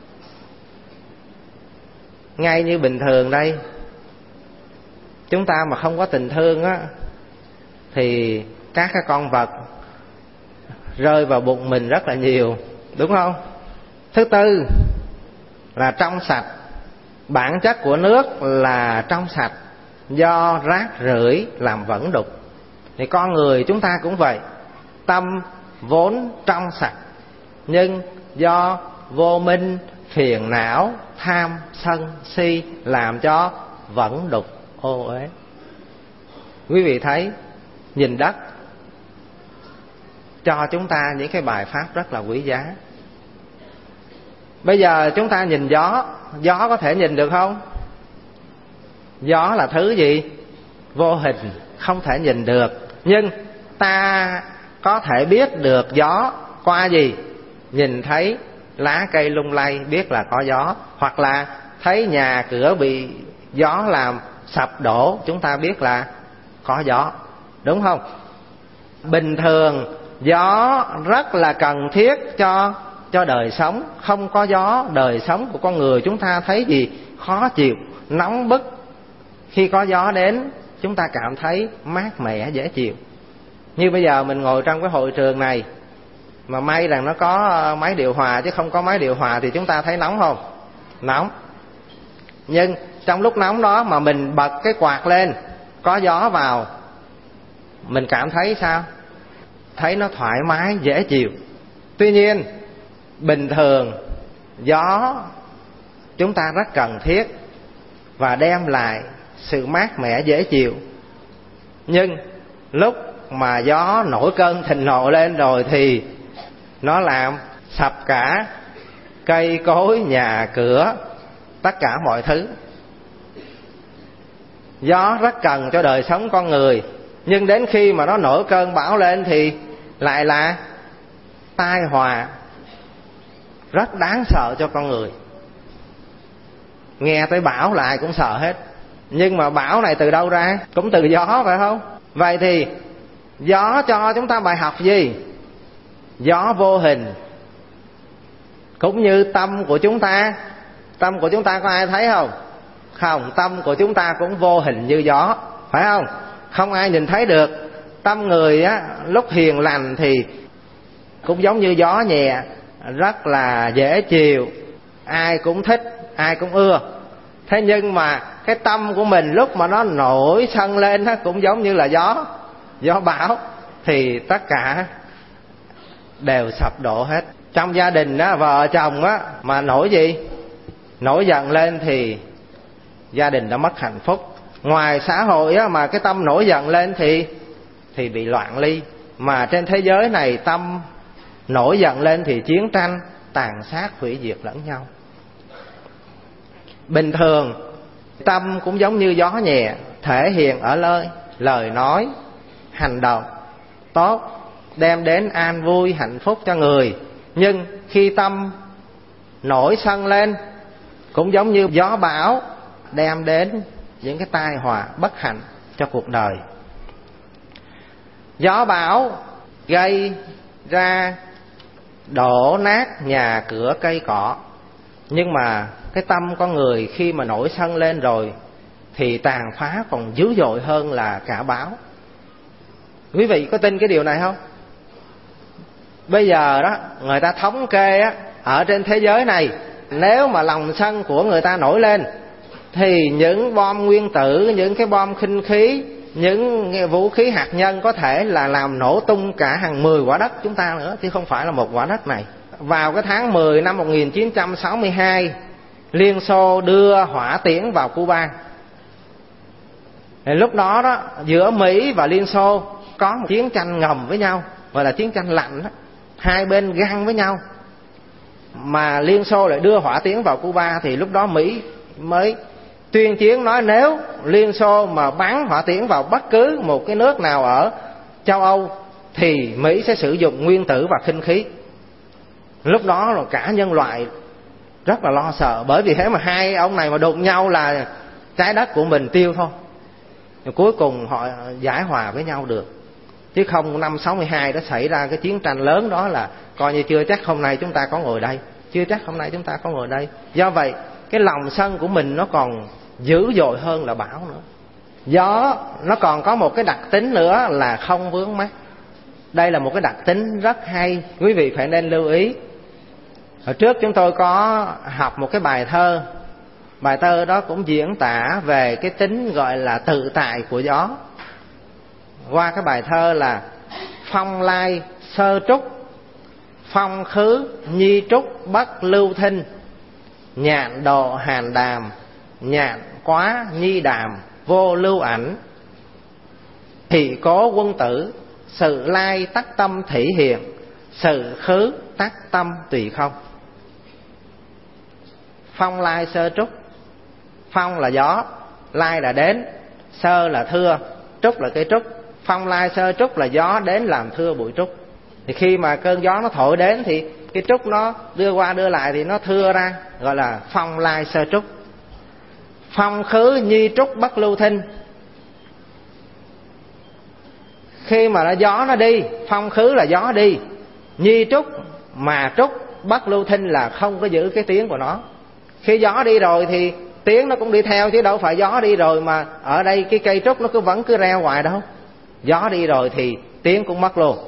Ngay như bình thường đây, chúng ta mà không có tình thương á, thì các cái con vật rơi vào bụng mình rất là nhiều, đúng không? Thứ tư là trong sạch. Bản chất của nước là trong sạch, do rác rưởi làm vẩn đục. Thì con người chúng ta cũng vậy. Tâm vốn trong sạch, nhưng do vô minh, phiền não, tham, sân, si làm cho vẩn đục, ô uế. Quý vị thấy, nhìn đất cho chúng ta những cái bài pháp rất là quý giá. Bây giờ chúng ta nhìn gió, gió có thể nhìn được không? Gió là thứ gì? Vô hình, không thể nhìn được. Nhưng ta có thể biết được gió qua gì? Nhìn thấy lá cây lung lay biết là có gió. Hoặc là thấy nhà cửa bị gió làm sập đổ, chúng ta biết là có gió, đúng không? Bình thường gió rất là cần thiết cho cho đời sống. Không có gió, đời sống của con người chúng ta thấy gì? Khó chịu, nóng bức. Khi có gió đến, chúng ta cảm thấy mát mẻ, dễ chịu. Như bây giờ mình ngồi trong cái hội trường này, mà may rằng nó có máy điều hòa, chứ không có máy điều hòa thì chúng ta thấy nóng không? Nóng. Nhưng trong lúc nóng đó mà mình bật cái quạt lên, có gió vào, mình cảm thấy sao? Thấy nó thoải mái, dễ chịu. Tuy nhiên, bình thường gió chúng ta rất cần thiết và đem lại sự mát mẻ, dễ chịu. Nhưng lúc mà gió nổi cơn thịnh nộ lên rồi thì nó làm sập cả cây cối, nhà cửa, tất cả mọi thứ. Gió rất cần cho đời sống con người, nhưng đến khi mà nó nổi cơn bão lên thì lại là tai họa rất đáng sợ cho con người. Nghe tới bão là ai cũng sợ hết. Nhưng mà bão này từ đâu ra? Cũng từ gió, phải không? Vậy thì gió cho chúng ta bài học gì? Gió vô hình. Cũng như tâm của chúng ta. Tâm của chúng ta có ai thấy không? Không, tâm của chúng ta cũng vô hình như gió, phải không? Không ai nhìn thấy được. Tâm người á, lúc hiền lành thì cũng giống như gió nhẹ, rất là dễ chịu, ai cũng thích, ai cũng ưa. Thế nhưng mà cái tâm của mình lúc mà nó nổi sân lên á, cũng giống như là gió, gió bão, thì tất cả đều sập đổ hết. Trong gia đình á, vợ chồng á, mà nổi gì? Nổi giận lên thì gia đình đã mất hạnh phúc. Ngoài xã hội á, mà cái tâm nổi giận lên thì thì bị loạn ly. Mà trên thế giới này tâm nổi giận lên thì chiến tranh, tàn sát, hủy diệt lẫn nhau. Bình thường tâm cũng giống như gió nhẹ, thể hiện ở lời, lời nói, hành động tốt, đem đến an vui, hạnh phúc cho người. Nhưng khi tâm nổi sân lên, cũng giống như gió bão, đem đến những cái tai họa bất hạnh cho cuộc đời. Gió bão gây ra đổ nát nhà cửa cây cỏ. Nhưng mà cái tâm con người khi mà nổi sân lên rồi thì tàn phá còn dữ dội hơn là cả bão. Quý vị có tin cái điều này không? Bây giờ đó, người ta thống kê á, ở trên thế giới này, nếu mà lòng sân của người ta nổi lên thì những bom nguyên tử, những cái bom khinh khí, những vũ khí hạt nhân có thể là làm nổ tung cả hàng mười quả đất chúng ta nữa, chứ không phải là một quả đất này. Vào cái tháng mười năm một nghìn chín trăm sáu mươi hai, Liên Xô đưa hỏa tiễn vào Cuba. Thì lúc đó đó, giữa Mỹ và Liên Xô có một chiến tranh ngầm với nhau, gọi là chiến tranh lạnh đó. Hai bên găng với nhau. Mà Liên Xô lại đưa hỏa tiễn vào Cuba, thì lúc đó Mỹ mới tuyên chiến nói nếu Liên Xô mà bắn hỏa tiễn vào bất cứ một cái nước nào ở châu Âu thì Mỹ sẽ sử dụng nguyên tử và khinh khí. Lúc đó là cả nhân loại rất là lo sợ, bởi vì thế mà hai ông này mà đụng nhau là trái đất của mình tiêu thôi. Rồi cuối cùng họ giải hòa với nhau được. Chứ không năm sáu mươi hai đã xảy ra cái chiến tranh lớn đó là coi như chưa chắc hôm nay chúng ta có ngồi đây, chưa chắc hôm nay chúng ta có ngồi đây. Do vậy cái lòng sân của mình nó còn dữ dội hơn là bão nữa. Gió nó còn có một cái đặc tính nữa là không vướng mắc. Đây là một cái đặc tính rất hay, quý vị phải nên lưu ý. Hồi trước chúng tôi có học một cái bài thơ. Bài thơ đó cũng diễn tả về cái tính gọi là tự tại của gió. Qua cái bài thơ là: phong lai sơ trúc, phong khứ nhi trúc bất lưu thinh, nhạn độ hàn đàm, nhạn quá nhi đàm vô lưu ảnh. Thị cố quân tử, sự lai tắc tâm thị hiện, sự khứ tắc tâm tùy không. Phong lai sơ trúc. Phong là gió, lai là đến, sơ là thưa, trúc là cây trúc. Phong lai sơ trúc là gió đến làm thưa bụi trúc. Thì khi mà cơn gió nó thổi đến thì cái trúc nó đưa qua đưa lại thì nó thưa ra, gọi là phong lai sơ trúc. Phong khứ nhi trúc bất lưu thinh. Khi mà nó gió nó đi, phong khứ là gió đi, nhi trúc mà trúc bất lưu thinh là không có giữ cái tiếng của nó. Khi gió đi rồi thì tiếng nó cũng đi theo, chứ đâu phải gió đi rồi mà ở đây cái cây trúc nó cứ vẫn cứ reo hoài đâu. Gió đi rồi thì tiếng cũng mất luôn.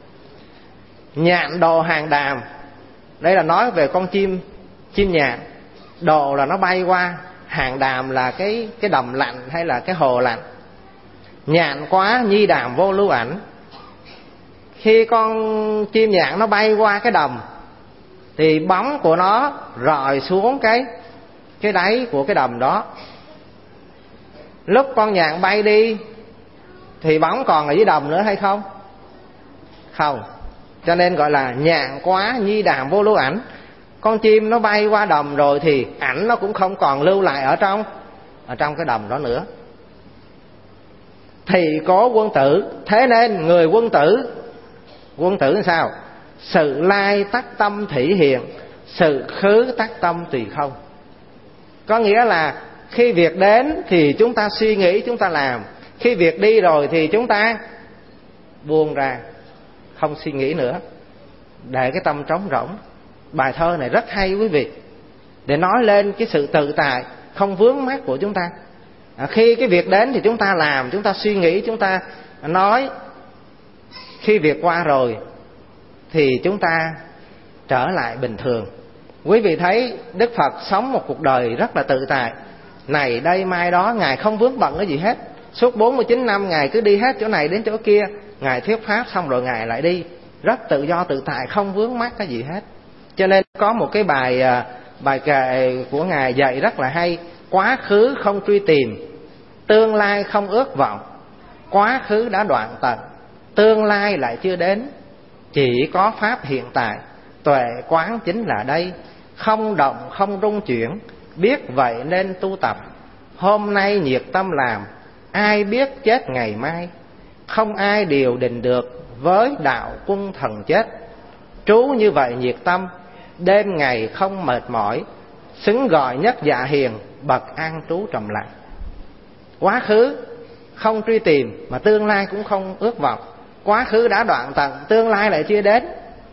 Nhạn đồ hàng đàm. Đây là nói về con chim chim nhạn. Đồ là nó bay qua, hàng đàm là cái cái đầm lạnh hay là cái hồ lạnh. Nhạn quá nhi đàm vô lưu ảnh. Khi con chim nhạn nó bay qua cái đầm thì bóng của nó rọi xuống cái cái đáy của cái đầm đó. Lúc con nhạn bay đi thì bóng còn ở dưới đầm nữa hay không? Không. Cho nên gọi là nhạn quá nhi đàm vô lưu ảnh. Con chim nó bay qua đầm rồi thì ảnh nó cũng không còn lưu lại ở trong ở trong cái đầm đó nữa. Thì có quân tử, thế nên người quân tử, quân tử làm sao? Sự lai tắc tâm thị hiện, sự khứ tắc tâm tùy không. Có nghĩa là khi việc đến thì chúng ta suy nghĩ, chúng ta làm. Khi việc đi rồi thì chúng ta buông ra, không suy nghĩ nữa, để cái tâm trống rỗng. Bài thơ này rất hay quý vị, để nói lên cái sự tự tại, không vướng mắc của chúng ta. À, khi cái việc đến thì chúng ta làm, chúng ta suy nghĩ, chúng ta nói. Khi việc qua rồi thì chúng ta trở lại bình thường. Quý vị thấy Đức Phật sống một cuộc đời rất là tự tại, này đây mai đó, Ngài không vướng bận cái gì hết. Suốt bốn mươi chín năm Ngài cứ đi hết chỗ này đến chỗ kia, Ngài thuyết pháp xong rồi Ngài lại đi, rất tự do tự tại, không vướng mắc cái gì hết. Cho nên có một cái bài bài kệ của Ngài dạy rất là hay: quá khứ không truy tìm, tương lai không ước vọng. Quá khứ đã đoạn tận, tương lai lại chưa đến. Chỉ có pháp hiện tại, tuệ quán chính là đây. Không động không rung chuyển, biết vậy nên tu tập. Hôm nay nhiệt tâm làm, ai biết chết ngày mai. Không ai điều định được với đạo quân thần chết. Trú như vậy nhiệt tâm, đêm ngày không mệt mỏi. Xứng gọi nhất dạ hiền, bậc an trú trầm lặng. Quá khứ không truy tìm, mà tương lai cũng không ước vọng. Quá khứ đã đoạn tận, tương lai lại chưa đến.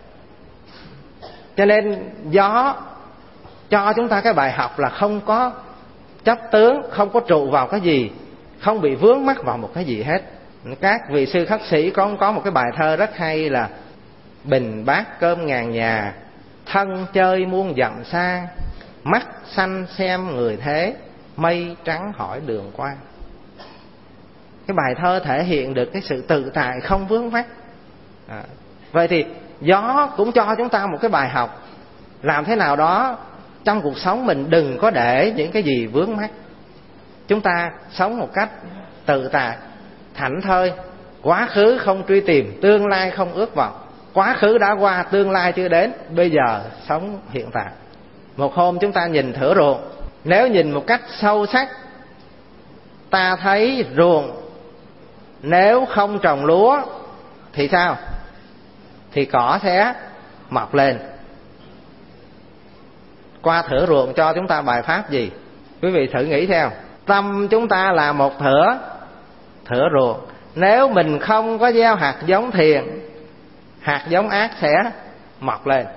Cho nên gió cho chúng ta cái bài học là không có chấp tướng, không có trụ vào cái gì, không bị vướng mắc vào một cái gì hết. Các vị sư khất sĩ có có một cái bài thơ rất hay là: bình bát cơm ngàn nhà, thân chơi muôn dặm xa. Mắt xanh xem người thế, mây trắng hỏi đường qua. Cái bài thơ thể hiện được cái sự tự tại, không vướng mắc. à, Vậy thì gió cũng cho chúng ta một cái bài học, làm thế nào đó trong cuộc sống mình đừng có để những cái gì vướng mắc. Chúng ta sống một cách tự tại, thảnh thơi. Quá khứ không truy tìm, tương lai không ước vọng. Quá khứ đã qua, tương lai chưa đến. Bây giờ sống hiện tại. Một hôm chúng ta nhìn thửa ruộng, nếu nhìn một cách sâu sắc, ta thấy ruộng nếu không trồng lúa thì sao? Thì cỏ sẽ mọc lên. qua thửa ruộng cho chúng ta bài pháp gì? Quý vị thử nghĩ theo. Tâm chúng ta là một thửa thửa ruộng. Nếu mình không có gieo hạt giống thiện, hạt giống ác sẽ mọc lên.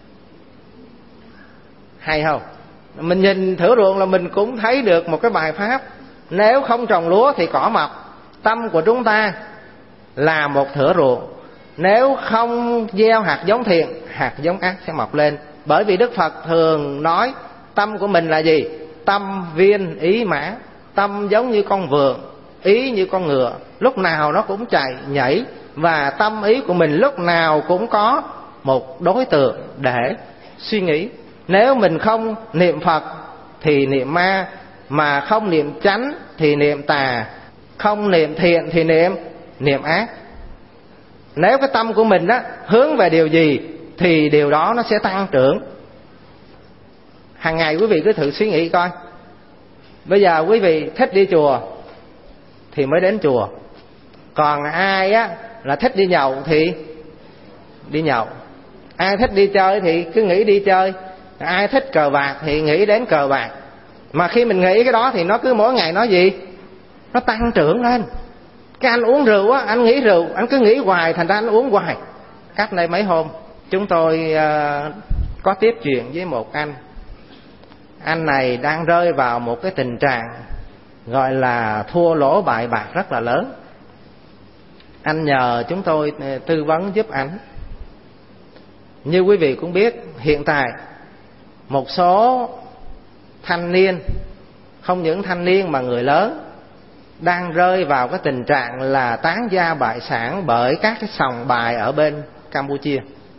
Hay không? Mình nhìn thửa ruộng là mình cũng thấy được một cái bài pháp. Nếu không trồng lúa thì cỏ mọc. Tâm của chúng ta là một thửa ruộng. Nếu không gieo hạt giống thiện, hạt giống ác sẽ mọc lên. Bởi vì Đức Phật thường nói tâm của mình là gì? Tâm viên ý mã. Tâm giống như con vượn, ý như con ngựa, lúc nào nó cũng chạy nhảy. Và tâm ý của mình lúc nào cũng có một đối tượng để suy nghĩ. Nếu mình không niệm Phật thì niệm ma, mà không niệm chánh thì niệm tà, không niệm thiện thì niệm niệm ác. Nếu cái tâm của mình á hướng về điều gì thì điều đó nó sẽ tăng trưởng. Hàng ngày quý vị cứ thử suy nghĩ coi. Bây giờ quý vị thích đi chùa thì mới đến chùa. Còn ai á là thích đi nhậu thì đi nhậu. Ai thích đi chơi thì cứ nghĩ đi chơi. Ai thích cờ bạc thì nghĩ đến cờ bạc. Mà khi mình nghĩ cái đó thì nó cứ mỗi ngày nói gì? Nó tăng trưởng lên. Cái anh uống rượu á, anh nghĩ rượu, anh cứ nghĩ hoài, thành ra anh uống hoài. Cách đây mấy hôm chúng tôi uh, có tiếp chuyện với một anh. Anh này đang rơi vào một cái tình trạng gọi là thua lỗ bại bạc rất là lớn. Anh nhờ chúng tôi tư vấn giúp anh. Như quý vị cũng biết, hiện tại một số thanh niên, không những thanh niên mà người lớn, đang rơi vào cái tình trạng là tán gia bại sản bởi các cái sòng bài ở bên Campuchia.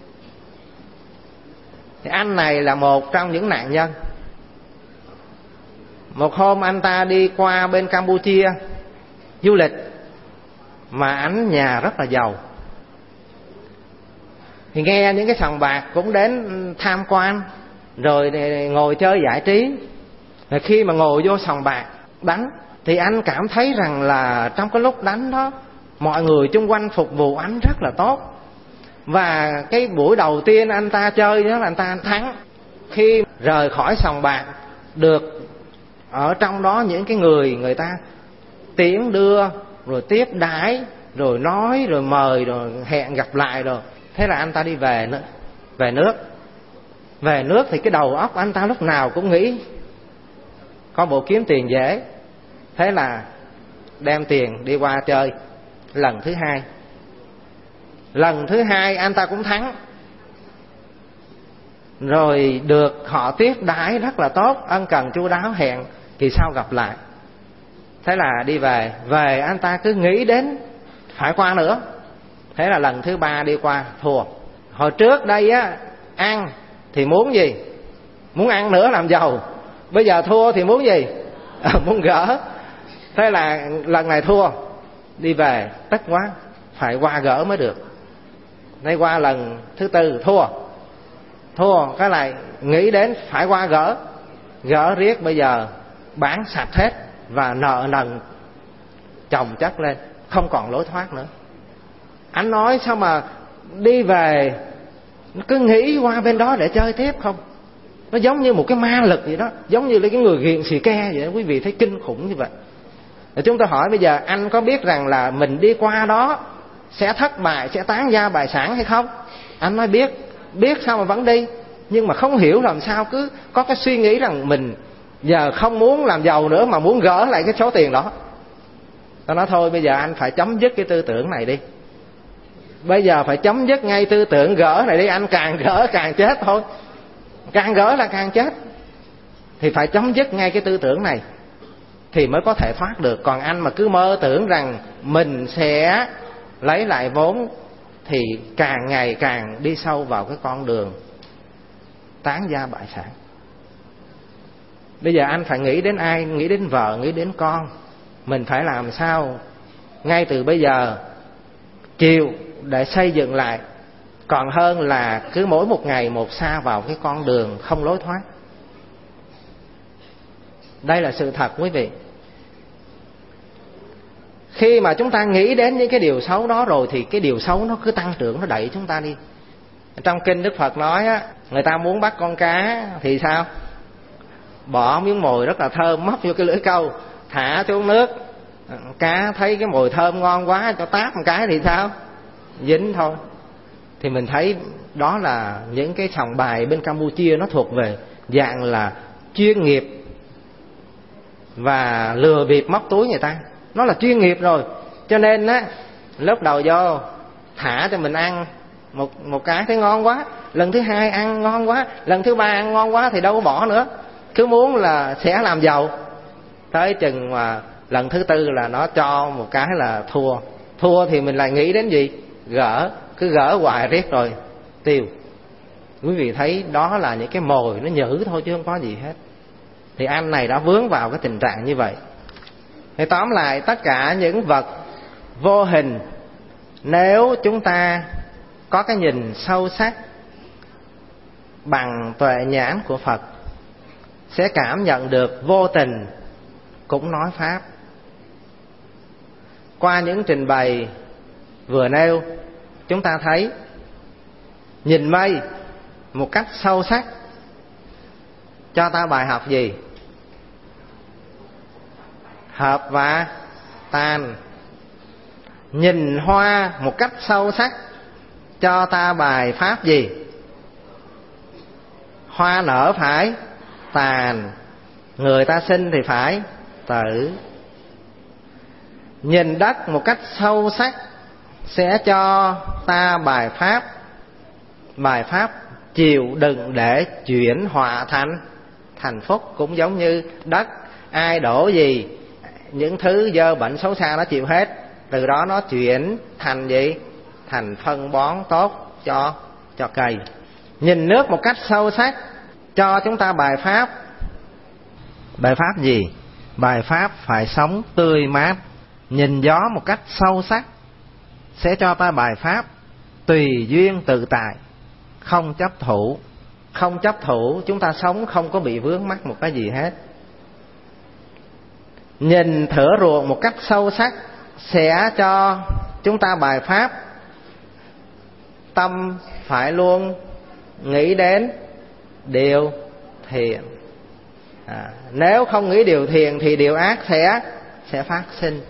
Thì anh này là một trong những nạn nhân. Một hôm anh ta đi qua bên Campuchia du lịch, mà anh nhà rất là giàu, thì nghe những cái sòng bạc cũng đến tham quan, rồi ngồi chơi giải trí. Rồi khi mà ngồi vô sòng bạc đánh thì anh cảm thấy rằng là trong cái lúc đánh đó, mọi người chung quanh phục vụ anh rất là tốt. Và cái buổi đầu tiên anh ta chơi đó là anh ta thắng. Khi rời khỏi sòng bạc, được ở trong đó những cái người người ta tiễn đưa, rồi tiếp đãi, rồi nói, rồi mời, rồi hẹn gặp lại rồi. Thế là anh ta đi về nữa, về nước. Về nước thì cái đầu óc anh ta lúc nào cũng nghĩ có bộ kiếm tiền dễ. Thế là đem tiền đi qua chơi lần thứ hai. Lần thứ hai anh ta cũng thắng, rồi được họ tiếp đãi rất là tốt, ân cần chu đáo, hẹn kỳ sau gặp lại. Thế là đi về. Về anh ta cứ nghĩ đến phải qua nữa. Thế là lần thứ ba đi qua thua. Hồi trước đây á, ăn thì muốn gì? Muốn ăn nữa làm giàu. Bây giờ thua thì muốn gì? À, muốn gỡ. Thế là lần này thua, đi về tức quá, phải qua gỡ mới được. Đây qua lần thứ tư thua. Thua cái này nghĩ đến phải qua gỡ. Gỡ riết bây giờ bán sạch hết và nợ nần chồng chất lên, không còn lối thoát nữa. Anh nói sao mà đi về cứ nghĩ qua bên đó để chơi tiếp không? Nó giống như một cái ma lực vậy đó, giống như là cái người nghiện xì ke vậy đó. Quý vị thấy kinh khủng như vậy. Rồi chúng tôi hỏi bây giờ anh có biết rằng là mình đi qua đó sẽ thất bại, sẽ tán gia bại sản hay không? Anh nói biết. Biết sao mà vẫn đi. Nhưng mà không hiểu làm sao cứ có cái suy nghĩ rằng mình giờ không muốn làm giàu nữa mà muốn gỡ lại cái số tiền đó. Tôi nói thôi bây giờ anh phải chấm dứt cái tư tưởng này đi. Bây giờ phải chấm dứt ngay tư tưởng gỡ này đi. Anh càng gỡ càng chết thôi. Càng gỡ là càng chết. Thì phải chấm dứt ngay cái tư tưởng này thì mới có thể thoát được. Còn anh mà cứ mơ tưởng rằng mình sẽ lấy lại vốn thì càng ngày càng đi sâu vào cái con đường tán gia bại sản. Bây giờ anh phải nghĩ đến ai? Nghĩ đến vợ, nghĩ đến con. Mình phải làm sao ngay từ bây giờ chịu để xây dựng lại, còn hơn là cứ mỗi một ngày một xa vào cái con đường không lối thoát. Đây là sự thật quý vị. Khi mà chúng ta nghĩ đến những cái điều xấu đó rồi thì cái điều xấu nó cứ tăng trưởng, nó đẩy chúng ta đi. Trong kinh Đức Phật nói á, người ta muốn bắt con cá thì sao? bỏ miếng mồi rất là thơm móc vô cái lưỡi câu, thả xuống nước, cá thấy cái mồi thơm ngon quá cho táp một cái thì sao? Dính thôi. Thì mình thấy đó là những cái sòng bài bên Campuchia nó thuộc về dạng là chuyên nghiệp và lừa bịp móc túi người ta. Nó là chuyên nghiệp rồi. Cho nên á, lúc đầu vô thả cho mình ăn một một cái thấy ngon quá, lần thứ hai ăn ngon quá, lần thứ ba ăn ngon quá thì đâu có bỏ nữa, cứ muốn là sẽ làm giàu. Tới chừng mà lần thứ tư là nó cho một cái là thua. Thua thì mình lại nghĩ đến gì? Gỡ. Cứ gỡ hoài riết rồi tiêu. Quý vị thấy đó là những cái mồi nó nhử thôi chứ không có gì hết. Thì anh này đã vướng vào cái tình trạng như vậy. Thì tóm lại, tất cả những vật vô hình, nếu chúng ta có cái nhìn sâu sắc bằng tuệ nhãn của Phật, sẽ cảm nhận được vô tình cũng nói Pháp. Qua những trình bày vừa nêu, chúng ta thấy nhìn mây một cách sâu sắc cho ta bài học gì? Hợp và tan. Nhìn hoa một cách sâu sắc cho ta bài pháp gì? Hoa nở phải tàn, người ta sinh thì phải tử. Nhìn đất một cách sâu sắc sẽ cho ta bài pháp. Bài pháp chịu đựng để chuyển họa thành thành phúc. Cũng giống như đất, ai đổ gì, những thứ dơ bệnh xấu xa nó chịu hết. Từ đó nó chuyển thành gì? Thành phân bón tốt cho cho cây. Nhìn nước một cách sâu sắc cho chúng ta bài pháp. Bài pháp gì? Bài pháp phải sống tươi mát. Nhìn gió một cách sâu sắc sẽ cho ta bài pháp tùy duyên tự tại, không chấp thủ. Không chấp thủ, chúng ta sống không có bị vướng mắc một cái gì hết. Nhìn thửa ruộng một cách sâu sắc sẽ cho chúng ta bài pháp tâm phải luôn nghĩ đến điều thiện. à, Nếu không nghĩ điều thiện thì điều ác sẽ sẽ phát sinh.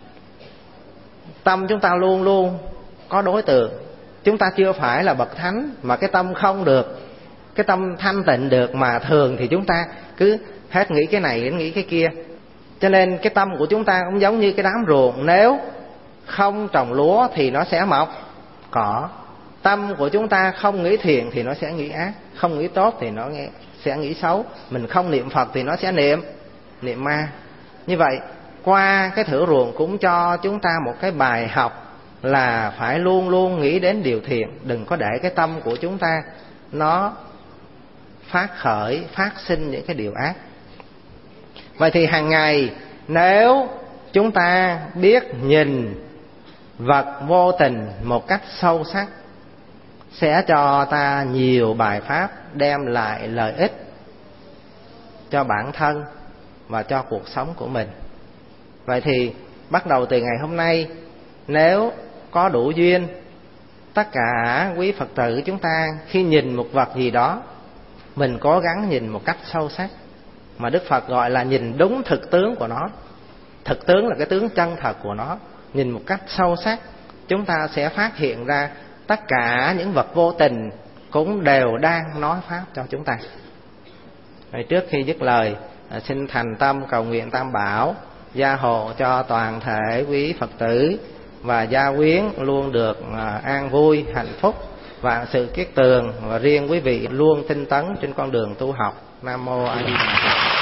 Tâm chúng ta luôn luôn có đối tượng. Chúng ta chưa phải là bậc thánh mà cái tâm không được, cái tâm thanh tịnh được. Mà thường thì chúng ta cứ hết nghĩ cái này đến nghĩ cái kia. Cho nên cái tâm của chúng ta cũng giống như cái đám ruộng, nếu không trồng lúa thì nó sẽ mọc cỏ. Tâm của chúng ta không nghĩ thiện thì nó sẽ nghĩ ác, không nghĩ tốt thì nó sẽ nghĩ xấu. Mình không niệm Phật thì nó sẽ niệm niệm ma. Như vậy, qua cái thửa ruộng cũng cho chúng ta một cái bài học là phải luôn luôn nghĩ đến điều thiện. Đừng có để cái tâm của chúng ta nó phát khởi, phát sinh những cái điều ác. Vậy thì hàng ngày nếu chúng ta biết nhìn vật vô tình một cách sâu sắc, sẽ cho ta nhiều bài pháp đem lại lợi ích cho bản thân và cho cuộc sống của mình. Vậy thì bắt đầu từ ngày hôm nay, nếu có đủ duyên, tất cả quý Phật tử chúng ta khi nhìn một vật gì đó, mình cố gắng nhìn một cách sâu sắc, mà Đức Phật gọi là nhìn đúng thực tướng của nó. Thực tướng là cái tướng chân thật của nó. Nhìn một cách sâu sắc, chúng ta sẽ phát hiện ra tất cả những vật vô tình cũng đều đang nói pháp cho chúng ta. Rồi trước khi dứt lời, xin thành tâm cầu nguyện Tam Bảo gia hộ cho toàn thể quý Phật tử và gia quyến luôn được an vui, hạnh phúc, và sự kiết tường, và riêng quý vị luôn tinh tấn trên con đường tu học. Nam mô A Di Đà Phật.